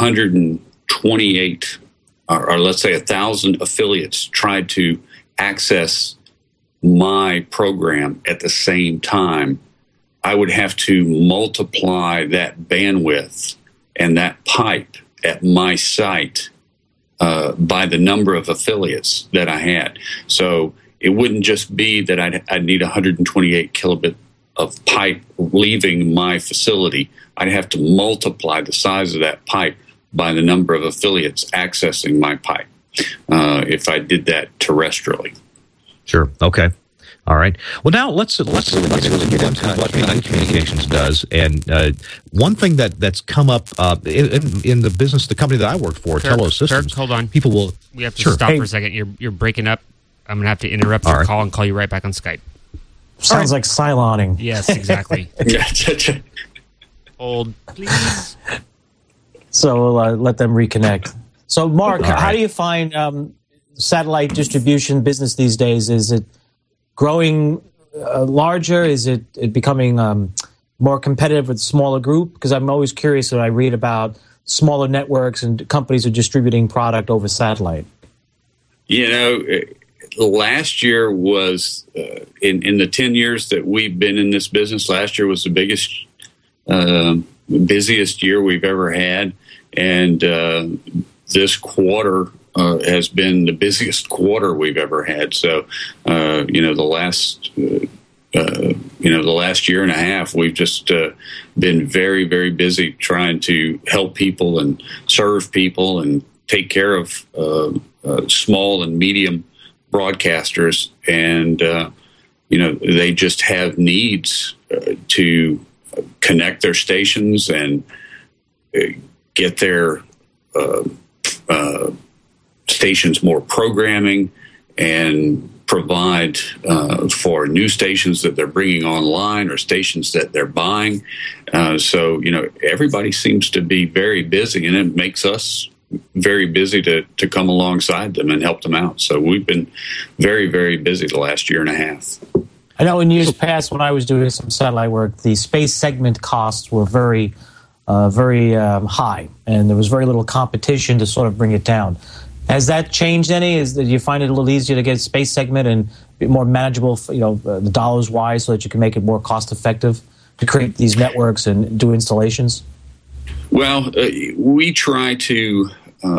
128 or let's say 1,000 affiliates tried to access my program at the same time, I would have to multiply that bandwidth and that pipe at my site by the number of affiliates that I had. So it wouldn't just be that I'd need 128 kilobit of pipe leaving my facility. I'd have to multiply the size of that pipe by the number of affiliates accessing my pipe if I did that terrestrially. Sure. Okay. All right. Well, now let's get into what communications does. And one thing that's come up in the business, the company that I work for, Telos Systems. Kirk, hold on. People will. We have to stop for a second. You're breaking up. I'm going to have to interrupt your call and call you right back on Skype. Sounds like Cyloning. Yes, exactly. Hold, please. So we'll let them reconnect. So, Mark, how do you find satellite distribution business these days? Is it growing larger? Is it becoming more competitive with a smaller group? Because I'm always curious when I read about smaller networks and companies who are distributing product over satellite. You know, last year was, in the 10 years that we've been in this business, last year was the biggest, busiest year we've ever had. And this quarter has been the busiest quarter we've ever had. So, the last year and a half, we've just been very, very busy trying to help people and serve people and take care of small and medium broadcasters. And, they just have needs to connect their stations and get their stations more programming and provide for new stations that they're bringing online or stations that they're buying. So everybody seems to be very busy, and it makes us very busy to come alongside them and help them out. So we've been very, very busy the last year and a half. I know in years past, when I was doing some satellite work, the space segment costs were very high, and there was very little competition to sort of bring it down. Has that changed any? Do you find it a little easier to get a space segment and be more manageable, the dollars wise, so that you can make it more cost effective to create these networks and do installations? Well, we try to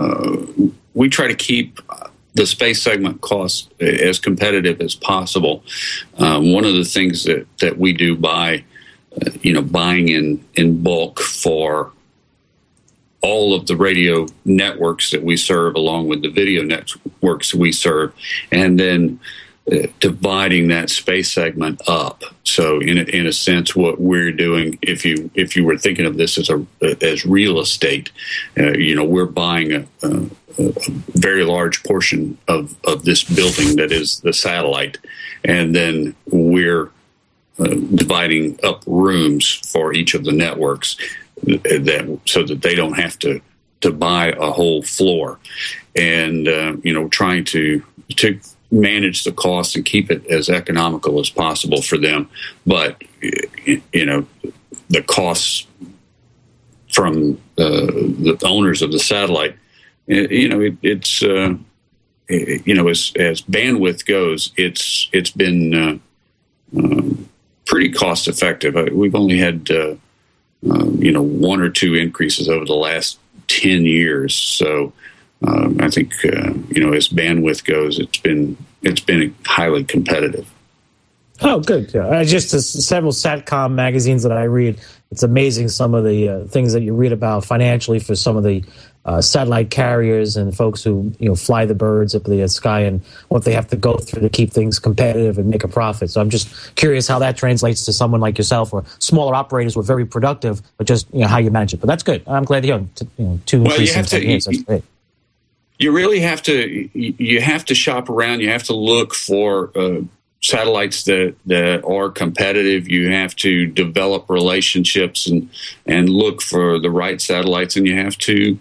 keep the space segment costs as competitive as possible. One of the things that we do by buying in bulk for all of the radio networks that we serve, along with the video networks we serve, and then dividing that space segment up. So, in a sense, what we're doing, if you were thinking of this as real estate, we're buying a very large portion of this building that is the satellite, and then we're dividing up rooms for each of the networks, so that they don't have to buy a whole floor, and trying to manage the cost and keep it as economical as possible for them. But the costs from the owners of the satellite, it's as bandwidth goes, it's been pretty cost effective. We've only had one or two increases over the last 10 years. So I think as bandwidth goes, it's been highly competitive. Oh, good. Just several SATCOM magazines that I read. It's amazing some of the things that you read about financially for some of the satellite carriers and folks who fly the birds up the sky, and what they have to go through to keep things competitive and make a profit. So I'm just curious how that translates to someone like yourself, or smaller operators who are very productive, but just how you manage it. But that's good. I'm glad to hear two increases in 10 years. That's great. You really have to shop around. You have to look for satellites that are competitive. You have to develop relationships and look for the right satellites, and you have to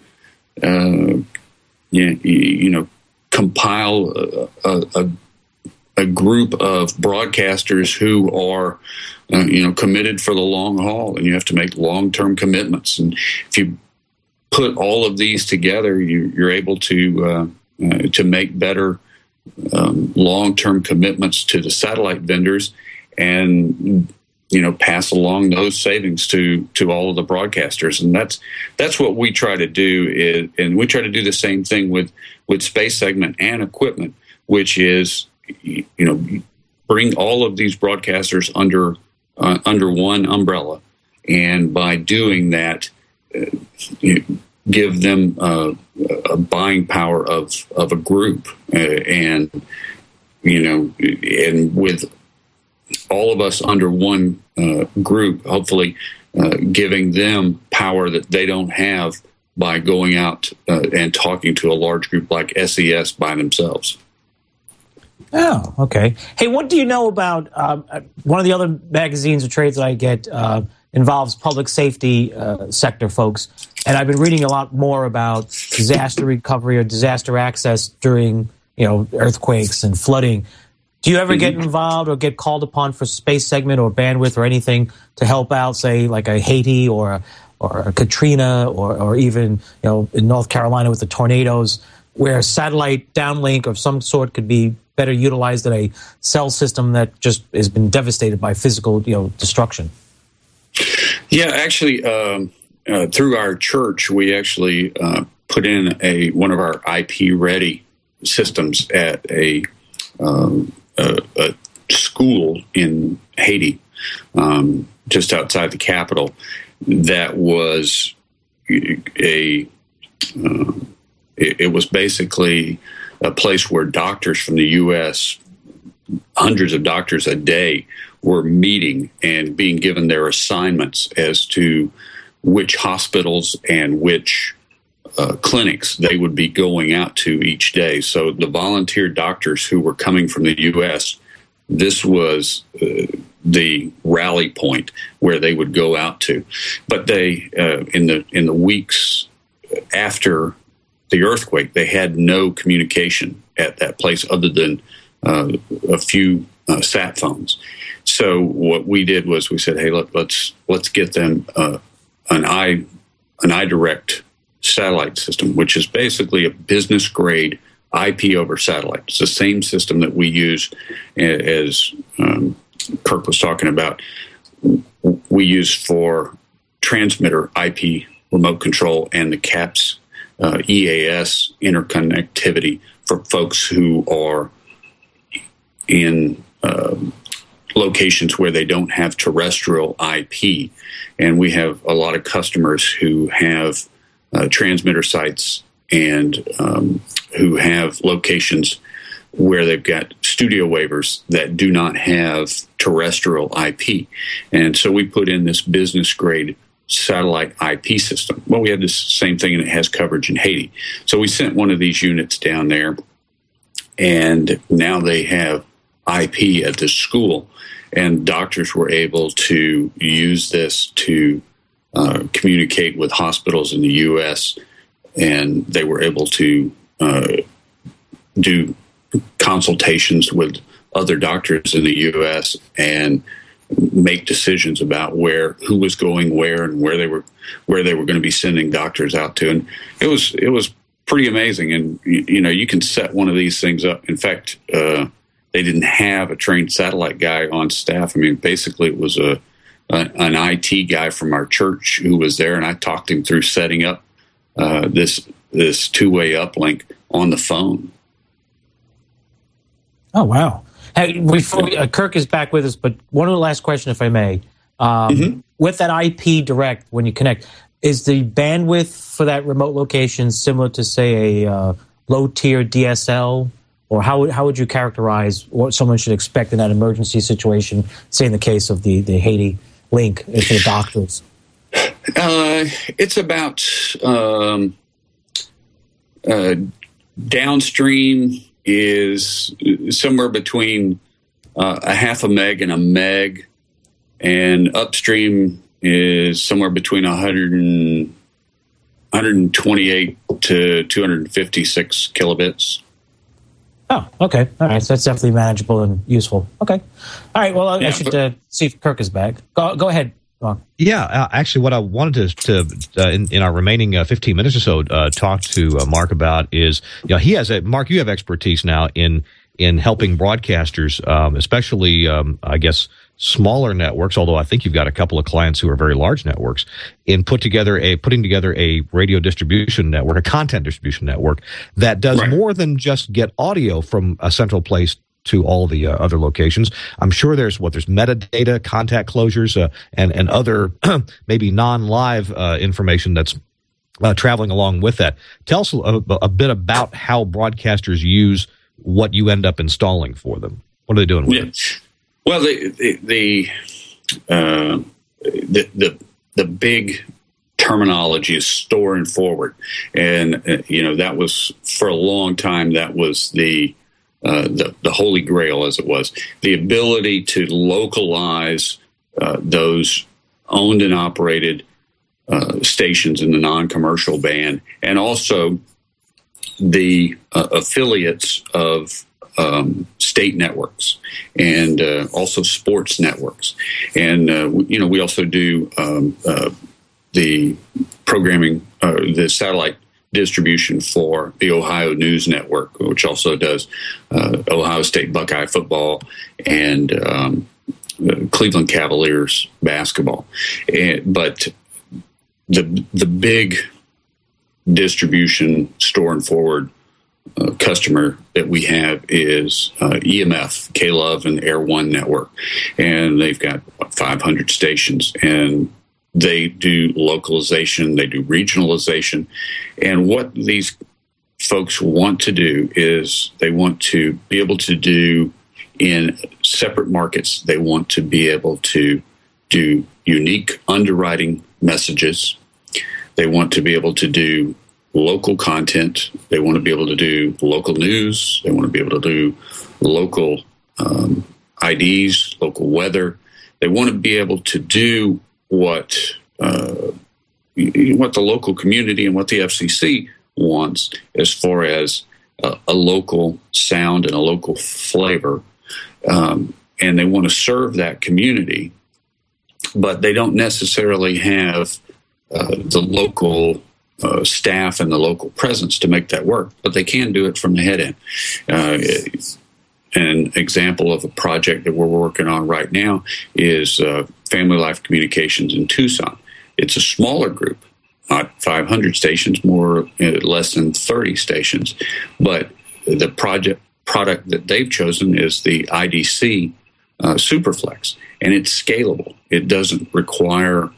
compile a group of broadcasters who are committed for the long haul, and you have to make long-term commitments. And if you put all of these together, you're able to make better long-term commitments to the satellite vendors, and pass along those savings to all of the broadcasters. And that's what we try to do, and we try to do the same thing with space segment and equipment, which is bring all of these broadcasters under one umbrella, and by doing that, give them a buying power of a group, and with all of us under one group, hopefully giving them power that they don't have by going out and talking to a large group like SES by themselves. Oh, okay. Hey, what do you know about one of the other magazines or trades that I get? involves public safety sector folks. And I've been reading a lot more about disaster recovery or disaster access during, earthquakes and flooding. Do you ever get involved or get called upon for space segment or bandwidth or anything to help out, say, like a Haiti or a Katrina or even, in North Carolina with the tornadoes, where satellite downlink of some sort could be better utilized than a cell system that just has been devastated by physical, destruction? Yeah, actually, through our church, we actually put in one of our IP-ready systems at a school in Haiti, just outside the capital. That was it was basically a place where doctors from the U.S., hundreds of doctors a day, were meeting and being given their assignments as to which hospitals and which clinics they would be going out to each day. So the volunteer doctors who were coming from the U.S., this was the rally point where they would go out to. But they, in the weeks after the earthquake, they had no communication at that place other than a few sat phones. So what we did was we said, hey, let's get them an iDirect satellite system, which is basically a business grade IP over satellite. It's the same system that we use, as Kirk was talking about, we use for transmitter IP remote control and the CAPS EAS interconnectivity for folks who are in locations where they don't have terrestrial IP. And we have a lot of customers who have transmitter sites and who have locations where they've got studio waivers that do not have terrestrial IP. And so we put in this business-grade satellite IP system. Well, we have this same thing, and it has coverage in Haiti. So we sent one of these units down there, and now they have IP at the school, and doctors were able to use this to communicate with hospitals in the U.S., and they were able to do consultations with other doctors in the U.S. and make decisions about who was going where and where they were going to be sending doctors out to. And it was pretty amazing. And you can set one of these things up. In fact, they didn't have a trained satellite guy on staff. I mean, basically it was an IT guy from our church who was there, and I talked him through setting up this two-way uplink on the phone. Oh, wow. Hey, Kirk is back with us, but one last question, if I may. With that IP direct, when you connect, is the bandwidth for that remote location similar to, say, a low-tier DSL? Or how would you characterize what someone should expect in that emergency situation, say in the case of the Haiti link for the doctors? It's about downstream is somewhere between a half a meg and a meg, and upstream is somewhere between 128 to 256 kilobits. Oh, okay. All right. So that's definitely manageable and useful. Okay. All right. Well, I should see if Kirk is back. Go ahead, Mark. Yeah. Actually, what I wanted to in our remaining 15 minutes or so, talk to Mark about is, Mark, you have expertise now in helping broadcasters, especially, I guess, smaller networks, although I think you've got a couple of clients who are very large networks, in putting together a radio distribution network, a content distribution network that does more than just get audio from a central place to all the other locations. I'm sure there's metadata, contact closures, and other maybe non-live information that's traveling along with that. Tell us a bit about how broadcasters use what you end up installing for them. What are they doing with it? Well, the big terminology is store and forward, and that was for a long time. That was the holy grail, as it was, the ability to localize those owned and operated stations in the non-commercial band, and also the affiliates of state networks and also sports networks. And, we also do the programming, the satellite distribution for the Ohio News Network, which also does Ohio State Buckeye football and Cleveland Cavaliers basketball. But the big distribution store and forward customer that we have is EMF, K-Love, and Air One Network. And they've got 500 stations, and they do localization, they do regionalization. And what these folks want to do is they want to be able to do in separate markets, they want to be able to do unique underwriting messages. They want to be able to do local content. They want to be able to do local news. They want to be able to do local IDs, local weather. They want to be able to do what the local community and what the FCC wants as far as a local sound and a local flavor. And they want to serve that community, but they don't necessarily have the local staff and the local presence to make that work, but they can do it from the head end. An example of a project that we're working on right now is Family Life Communications in Tucson. It's a smaller group, not 500 stations, less than 30 stations, but the product that they've chosen is the IDC Superflex, and it's scalable. It doesn't require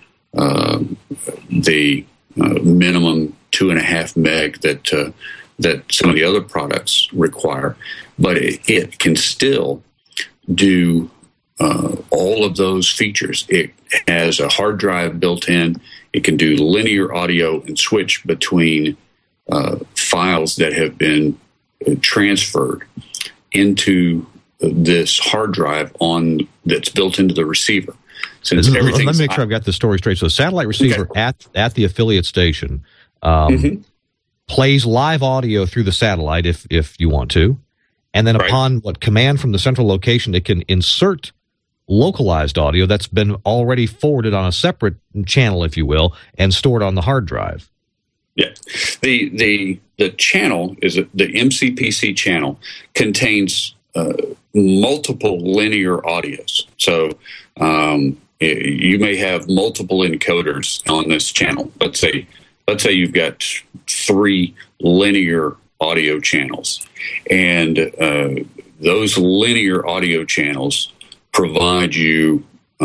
the minimum 2.5 meg that some of the other products require, but it can still do all of those features. It has a hard drive built in. It can do linear audio and switch between files that have been transferred into this hard drive that's built into the receiver. Let me make sure I've got the story straight. So, satellite receiver at the affiliate station plays live audio through the satellite if you want to, and then upon command from the central location, it can insert localized audio that's been already forwarded on a separate channel, if you will, and stored on the hard drive. Yeah, the channel is the MCPC channel contains multiple linear audios. So you may have multiple encoders on this channel. Let's say you've got 3 linear audio channels, and those linear audio channels provide you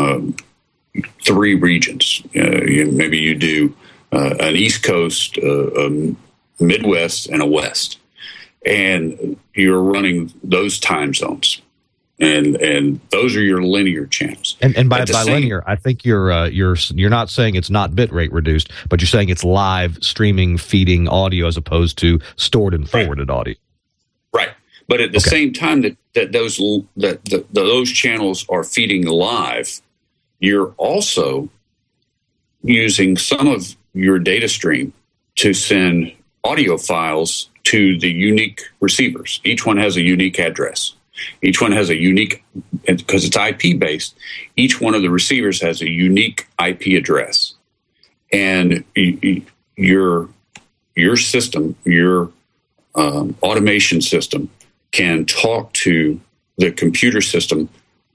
3 regions. Maybe you do an East Coast, a Midwest, and a West, and you're running those time zones, and those are your linear channels. And by linear, I think you're not saying it's not bitrate reduced, but you're saying it's live streaming, feeding audio as opposed to stored and forwarded audio. Right, but at the same time that those channels are feeding live, you're also using some of your data stream to send audio files to the unique receivers. Each one has a unique address. Each one has a unique, because it's IP based, each one of the receivers has a unique IP address. And your system, your automation system can talk to the computer system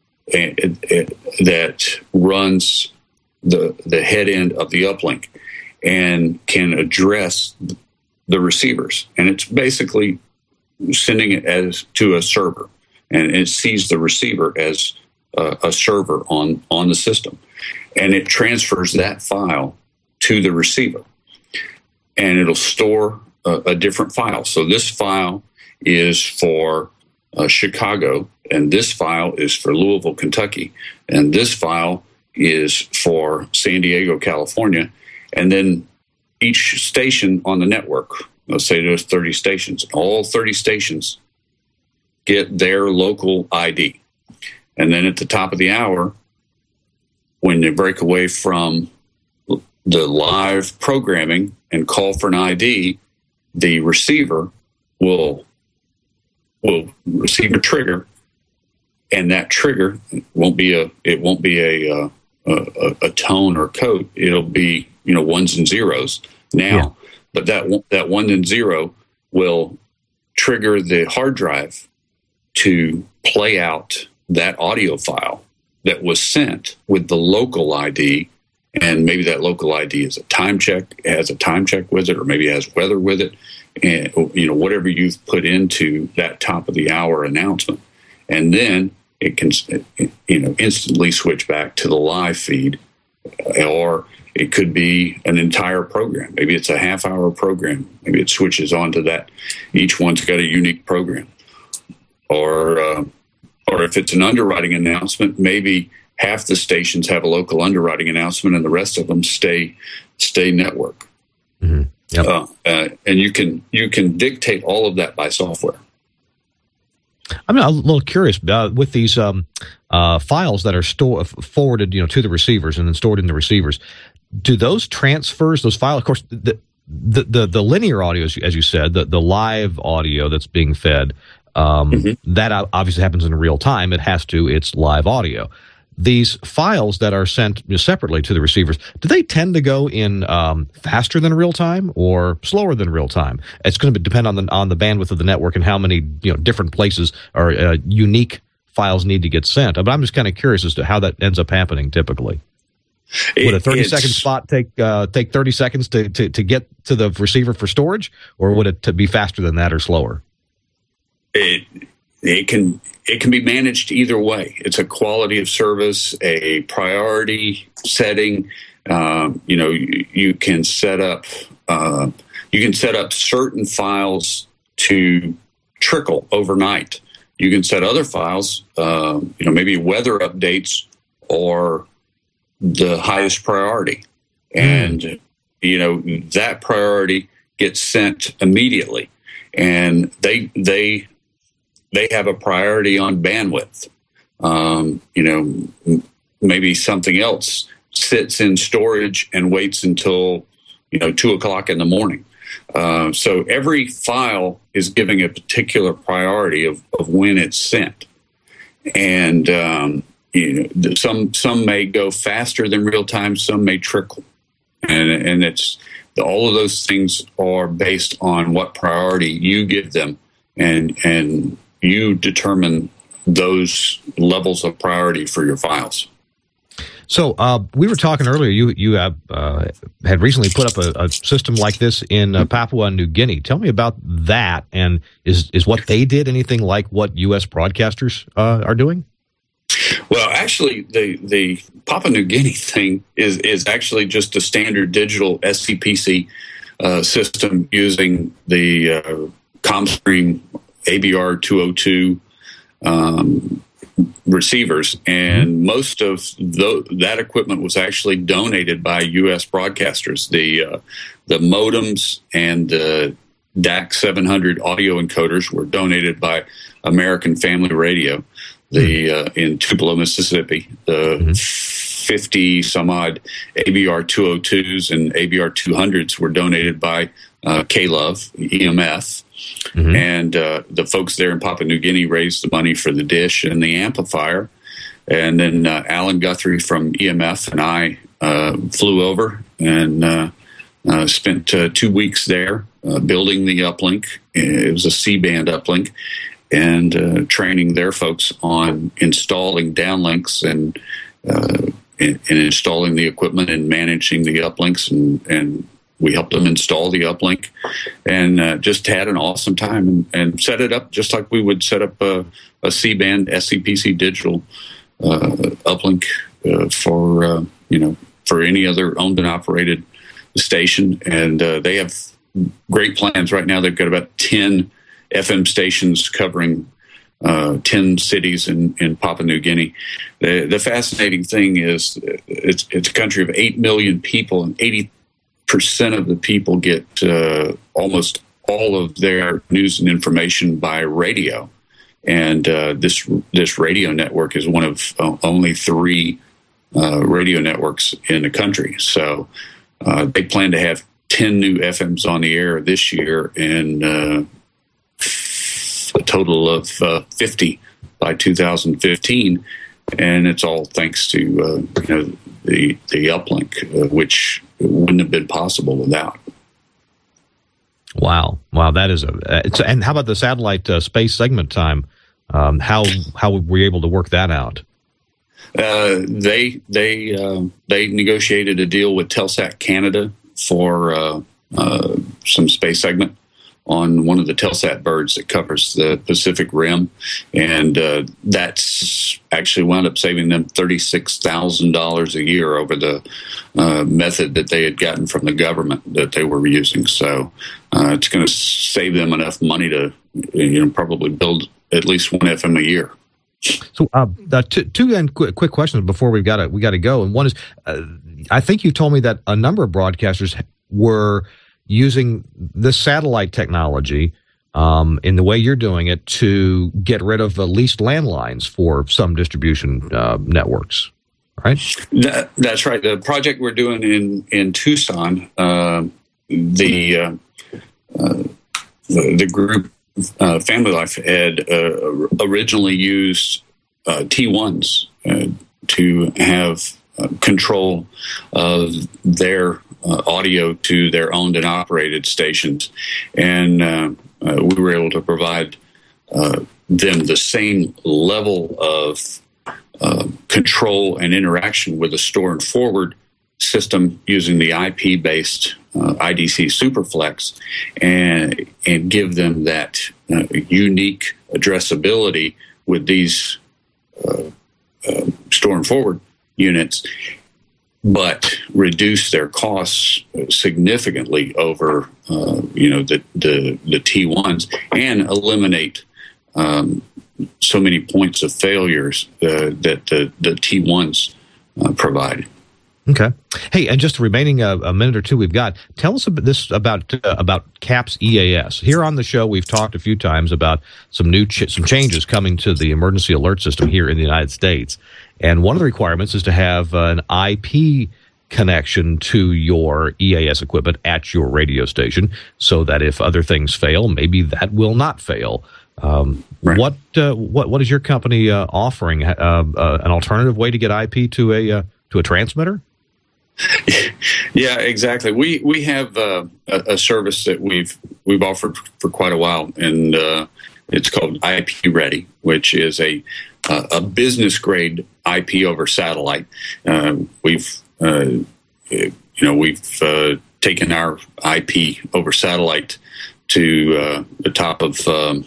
that runs the head end of the uplink and can address the receivers. And it's basically sending it to a server, and it sees the receiver as a server on the system, and it transfers that file to the receiver, and it'll store a different file. So this file is for Chicago, and this file is for Louisville, Kentucky, and this file is for San Diego, California. And then each station on the network, let's say there's 30 stations, all 30 stations get their local ID. And then at the top of the hour, when they break away from the live programming and call for an ID, the receiver will receive a trigger, and that trigger won't be a tone or code. It'll be ones and zeros now, but that 1 and 0 will trigger the hard drive to play out that audio file that was sent with the local ID. And maybe that local ID is has a time check with it, or maybe has weather with it, and whatever you've put into that top of the hour announcement, and then it can instantly switch back to the live feed, or it could be an entire program. Maybe it's a half-hour program. Maybe it switches on to that. Each one's got a unique program, or if it's an underwriting announcement, maybe half the stations have a local underwriting announcement, and the rest of them stay network. Mm-hmm. Yep. And you can dictate all of that by software. I'm a little curious with these files that are forwarded, to the receivers and then stored in the receivers. Do those transfers, those files, of course, the linear audio, as you said, the live audio that's being fed, that obviously happens in real time. It's live audio. These files that are sent separately to the receivers, do they tend to go in faster than real time or slower than real time? It's going to depend on the bandwidth of the network and how many different places or unique files need to get sent. But I'm just kind of curious as to how that ends up happening typically. Would a 30-second spot take 30 seconds to get to the receiver for storage, or would it be faster than that or slower? It can be managed either way. It's a quality of service, a priority setting. You can set up certain files to trickle overnight. You can set other files, maybe weather updates or the highest priority, and that priority gets sent immediately, and they have a priority on bandwidth. Maybe something else sits in storage and waits until 2:00 in the morning. So every file is giving a particular priority of when it's sent, and some may go faster than real time, some may trickle, and it's all of those things are based on what priority you give them, and you determine those levels of priority for your files. So we were talking earlier. You had recently put up a system like this in Papua New Guinea. Tell me about that, and is what they did anything like what U.S. broadcasters are doing? Well, actually, the Papua New Guinea thing is actually just a standard digital SCPC system using the ComStream ABR 202 receivers, and most of that equipment was actually donated by U.S. broadcasters. The modems and the DAC 700 audio encoders were donated by American Family Radio. In Tupelo, Mississippi, the 50 some odd ABR 202s and ABR 200s were donated by K-Love EMF. And the folks there in Papua New Guinea raised the money for the dish and the amplifier. And then Alan Guthrie from EMF and I flew over and spent 2 weeks there building the uplink. It was a C-band uplink, and training their folks on installing downlinks and installing the equipment and managing the uplinks, and we helped them install the uplink, and just had an awesome time and set it up just like we would set up a C-band SCPC digital uplink for any other owned and operated station. And they have great plans right now. They've got about 10 FM stations covering 10 cities in Papua New Guinea. The fascinating thing is it's a country of 8 million people, and 80% of the people get almost all of their news and information by radio. And this radio network is one of only 3 radio networks in the country. So they plan to have 10 new FMs on the air this year and a total of 50 by 2015. And it's all thanks to the uplink, which wouldn't have been possible without. Wow, that is and how about the satellite space segment time? How were you able to work that out? They negotiated a deal with Telsat Canada for some space segment on one of the Telsat birds that covers the Pacific Rim, and that's actually wound up saving them $36,000 a year over the method that they had gotten from the government that they were using. So it's going to save them enough money to probably build at least one FM a year. So two quick questions before we got to go, and one is I think you told me that a number of broadcasters were using this satellite technology in the way you're doing it to get rid of leased landlines for some distribution networks, right? That's right. The project we're doing in Tucson, the group Family Life had originally used T1s to have control of their audio to their owned and operated stations, and we were able to provide them the same level of control and interaction with a store and forward system using the IP-based IDC Superflex, and give them that unique addressability with these store and forward units, but reduce their costs significantly over the T1s, and eliminate so many points of failures that the T1s provide. Okay. Hey, and just the remaining a minute or two we've got, tell us about CAPS EAS. Here on the show, we've talked a few times about some changes coming to the emergency alert system here in the United States. And one of the requirements is to have an IP connection to your EAS equipment at your radio station, so that if other things fail, maybe that will not fail. Right. What is your company offering? An alternative way to get IP to a transmitter? Yeah, exactly. We have a service that we've offered for quite a while, and it's called IP Ready, which is a business grade IP over satellite. We've taken our IP over satellite to the top of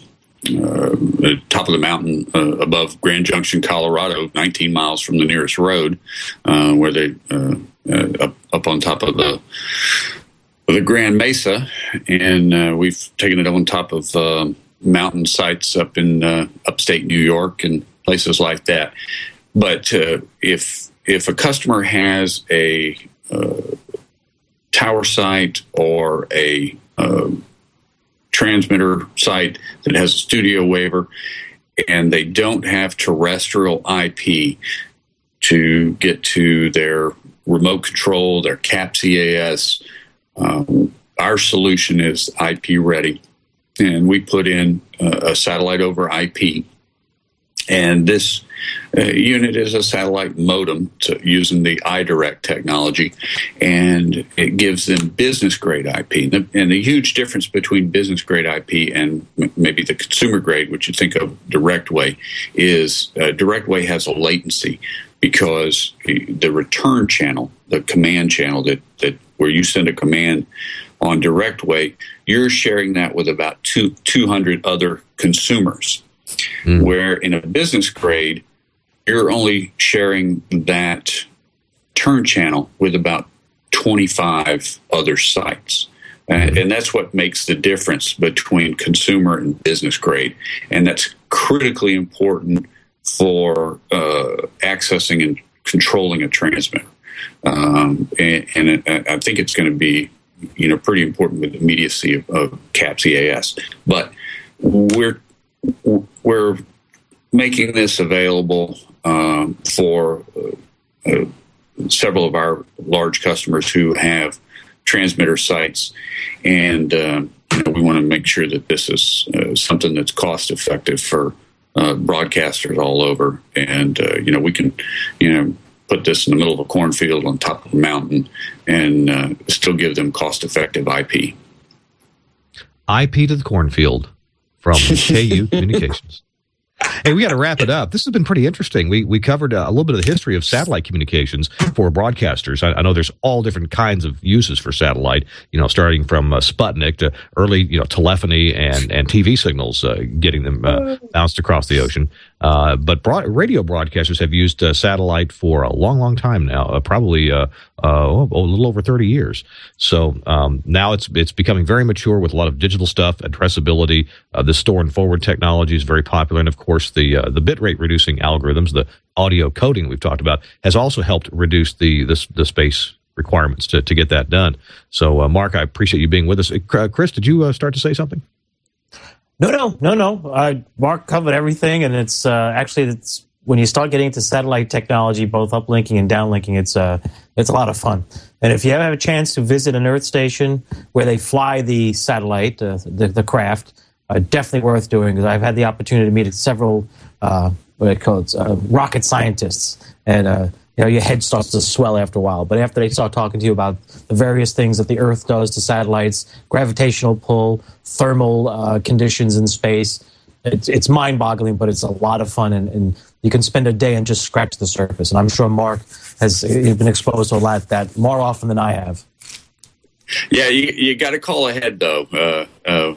the mountain above Grand Junction, Colorado, 19 miles from the nearest road, where they up on top of the Grand Mesa, and we've taken it on top of mountain sites up in upstate New York and places like that. But if a customer has a tower site or a transmitter site that has a studio waiver, and they don't have terrestrial IP to get to their remote control, their CAPS EAS, our solution is IP Ready, and we put in a satellite over IP. And this unit is a satellite modem using the iDirect technology, and it gives them business-grade IP. And the huge difference between business-grade IP and maybe the consumer-grade, which you think of DirectWay, is DirectWay has a latency, because the return channel, the command channel that where you send a command on DirectWay, you're sharing that with about 200 other consumers. Where in a business grade, you're only sharing that turn channel with about 25 other sites. And that's what makes the difference between consumer and business grade. And that's critically important for accessing and controlling a transmitter. And I think it's going to be, pretty important with the immediacy of CAPS EAS. But we're making this available for several of our large customers who have transmitter sites, and we want to make sure that this is something that's cost effective for broadcasters all over. And we can put this in the middle of a cornfield on top of a mountain and still give them cost effective IP. IP to the cornfield from KU Communications. Hey, we got to wrap it up. This has been pretty interesting. We covered a little bit of the history of satellite communications for broadcasters. I know there's all different kinds of uses for satellite, starting from Sputnik to early, telephony and TV signals, getting them bounced across the ocean. But radio broadcasters have used satellite for a long, long time now, probably a little over 30 years. So now it's becoming very mature with a lot of digital stuff, addressability. The store and forward technology is very popular, and of course the bit rate reducing algorithms, the audio coding we've talked about, has also helped reduce the space requirements to get that done. So Mark, I appreciate you being with us. Chris, did you start to say something? No. Mark covered everything, and it's actually when you start getting into satellite technology, both uplinking and downlinking, it's a lot of fun. And if you ever have a chance to visit an Earth station where they fly the satellite, the craft, definitely worth doing, because I've had the opportunity to meet several rocket scientists, and your head starts to swell after a while. But after they start talking to you about the various things that the Earth does to satellites, gravitational pull, thermal conditions in space, it's mind-boggling, but it's a lot of fun, and you can spend a day and just scratch the surface. And I'm sure Mark has been exposed to a lot of that more often than I have. Yeah, you got to call ahead, though.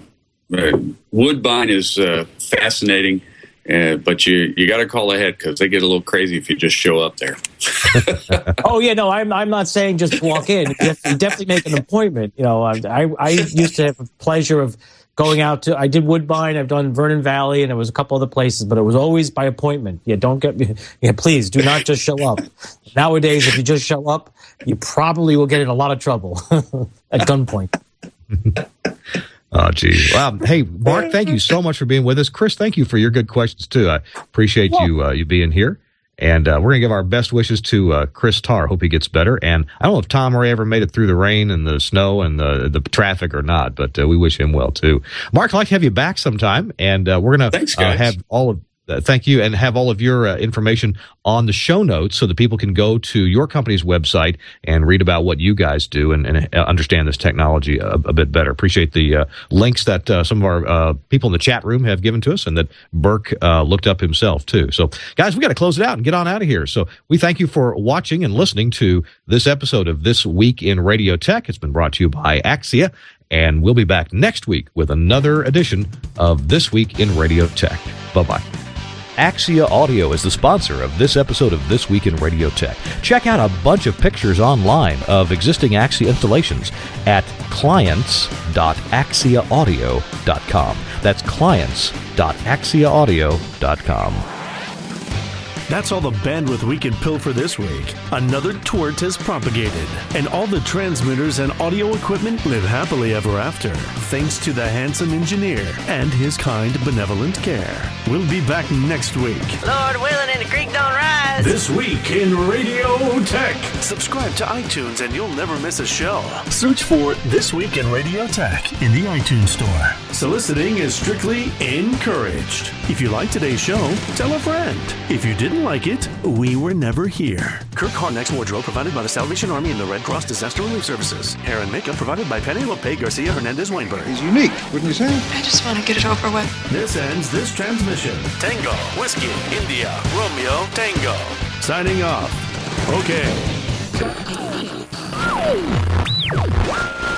Woodbine is fascinating. But you got to call ahead, because they get a little crazy if you just show up there. Oh yeah, no, I'm not saying just walk in. You definitely make an appointment. I used to have the pleasure of going out to. I did Woodbine. I've done Vernon Valley, and there was a couple other places, but it was always by appointment. Yeah, don't get me. Yeah, please do not just show up. Nowadays, if you just show up, you probably will get in a lot of trouble at gunpoint. Oh, gee. Wow. Hey, Mark, thank you so much for being with us. Chris, thank you for your good questions, too. I appreciate you being here. And we're going to give our best wishes to Chris Tarr. Hope he gets better. And I don't know if Tom Ray ever made it through the rain and the snow and the traffic or not, but we wish him well, too. Mark, I'd like to have you back sometime. And we're going to have all of thank you, and have all of your information on the show notes so that people can go to your company's website and read about what you guys do and understand this technology a bit better. Appreciate the links that some of our people in the chat room have given to us, and that Burke looked up himself, too. So, guys, we got to close it out and get on out of here. So we thank you for watching and listening to this episode of This Week in Radio Tech. It's been brought to you by Axia, and we'll be back next week with another edition of This Week in Radio Tech. Bye-bye. Axia Audio is the sponsor of this episode of This Week in Radio Tech. Check out a bunch of pictures online of existing Axia installations at clients.axiaaudio.com. That's clients.axiaaudio.com. That's all the bandwidth we can pilfer this week. Another twit has propagated, and all the transmitters and audio equipment live happily ever after, thanks to the handsome engineer and his kind, benevolent care. We'll be back next week. Lord willing and the creek don't rise. This Week in Radio Tech. Subscribe to iTunes and you'll never miss a show. Search for This Week in Radio Tech in the iTunes Store. Soliciting is strictly encouraged. If you like today's show, tell a friend. If you didn't like it, we were never here. Kirk Harnack's wardrobe provided by the Salvation Army and the Red Cross Disaster Relief Services. Hair and makeup provided by Penelope Garcia Hernandez Weinberg. He's unique, wouldn't you say? I just want to get it over with. This ends this transmission. Tango, Whiskey, India, Romeo, Tango. Signing off. Okay.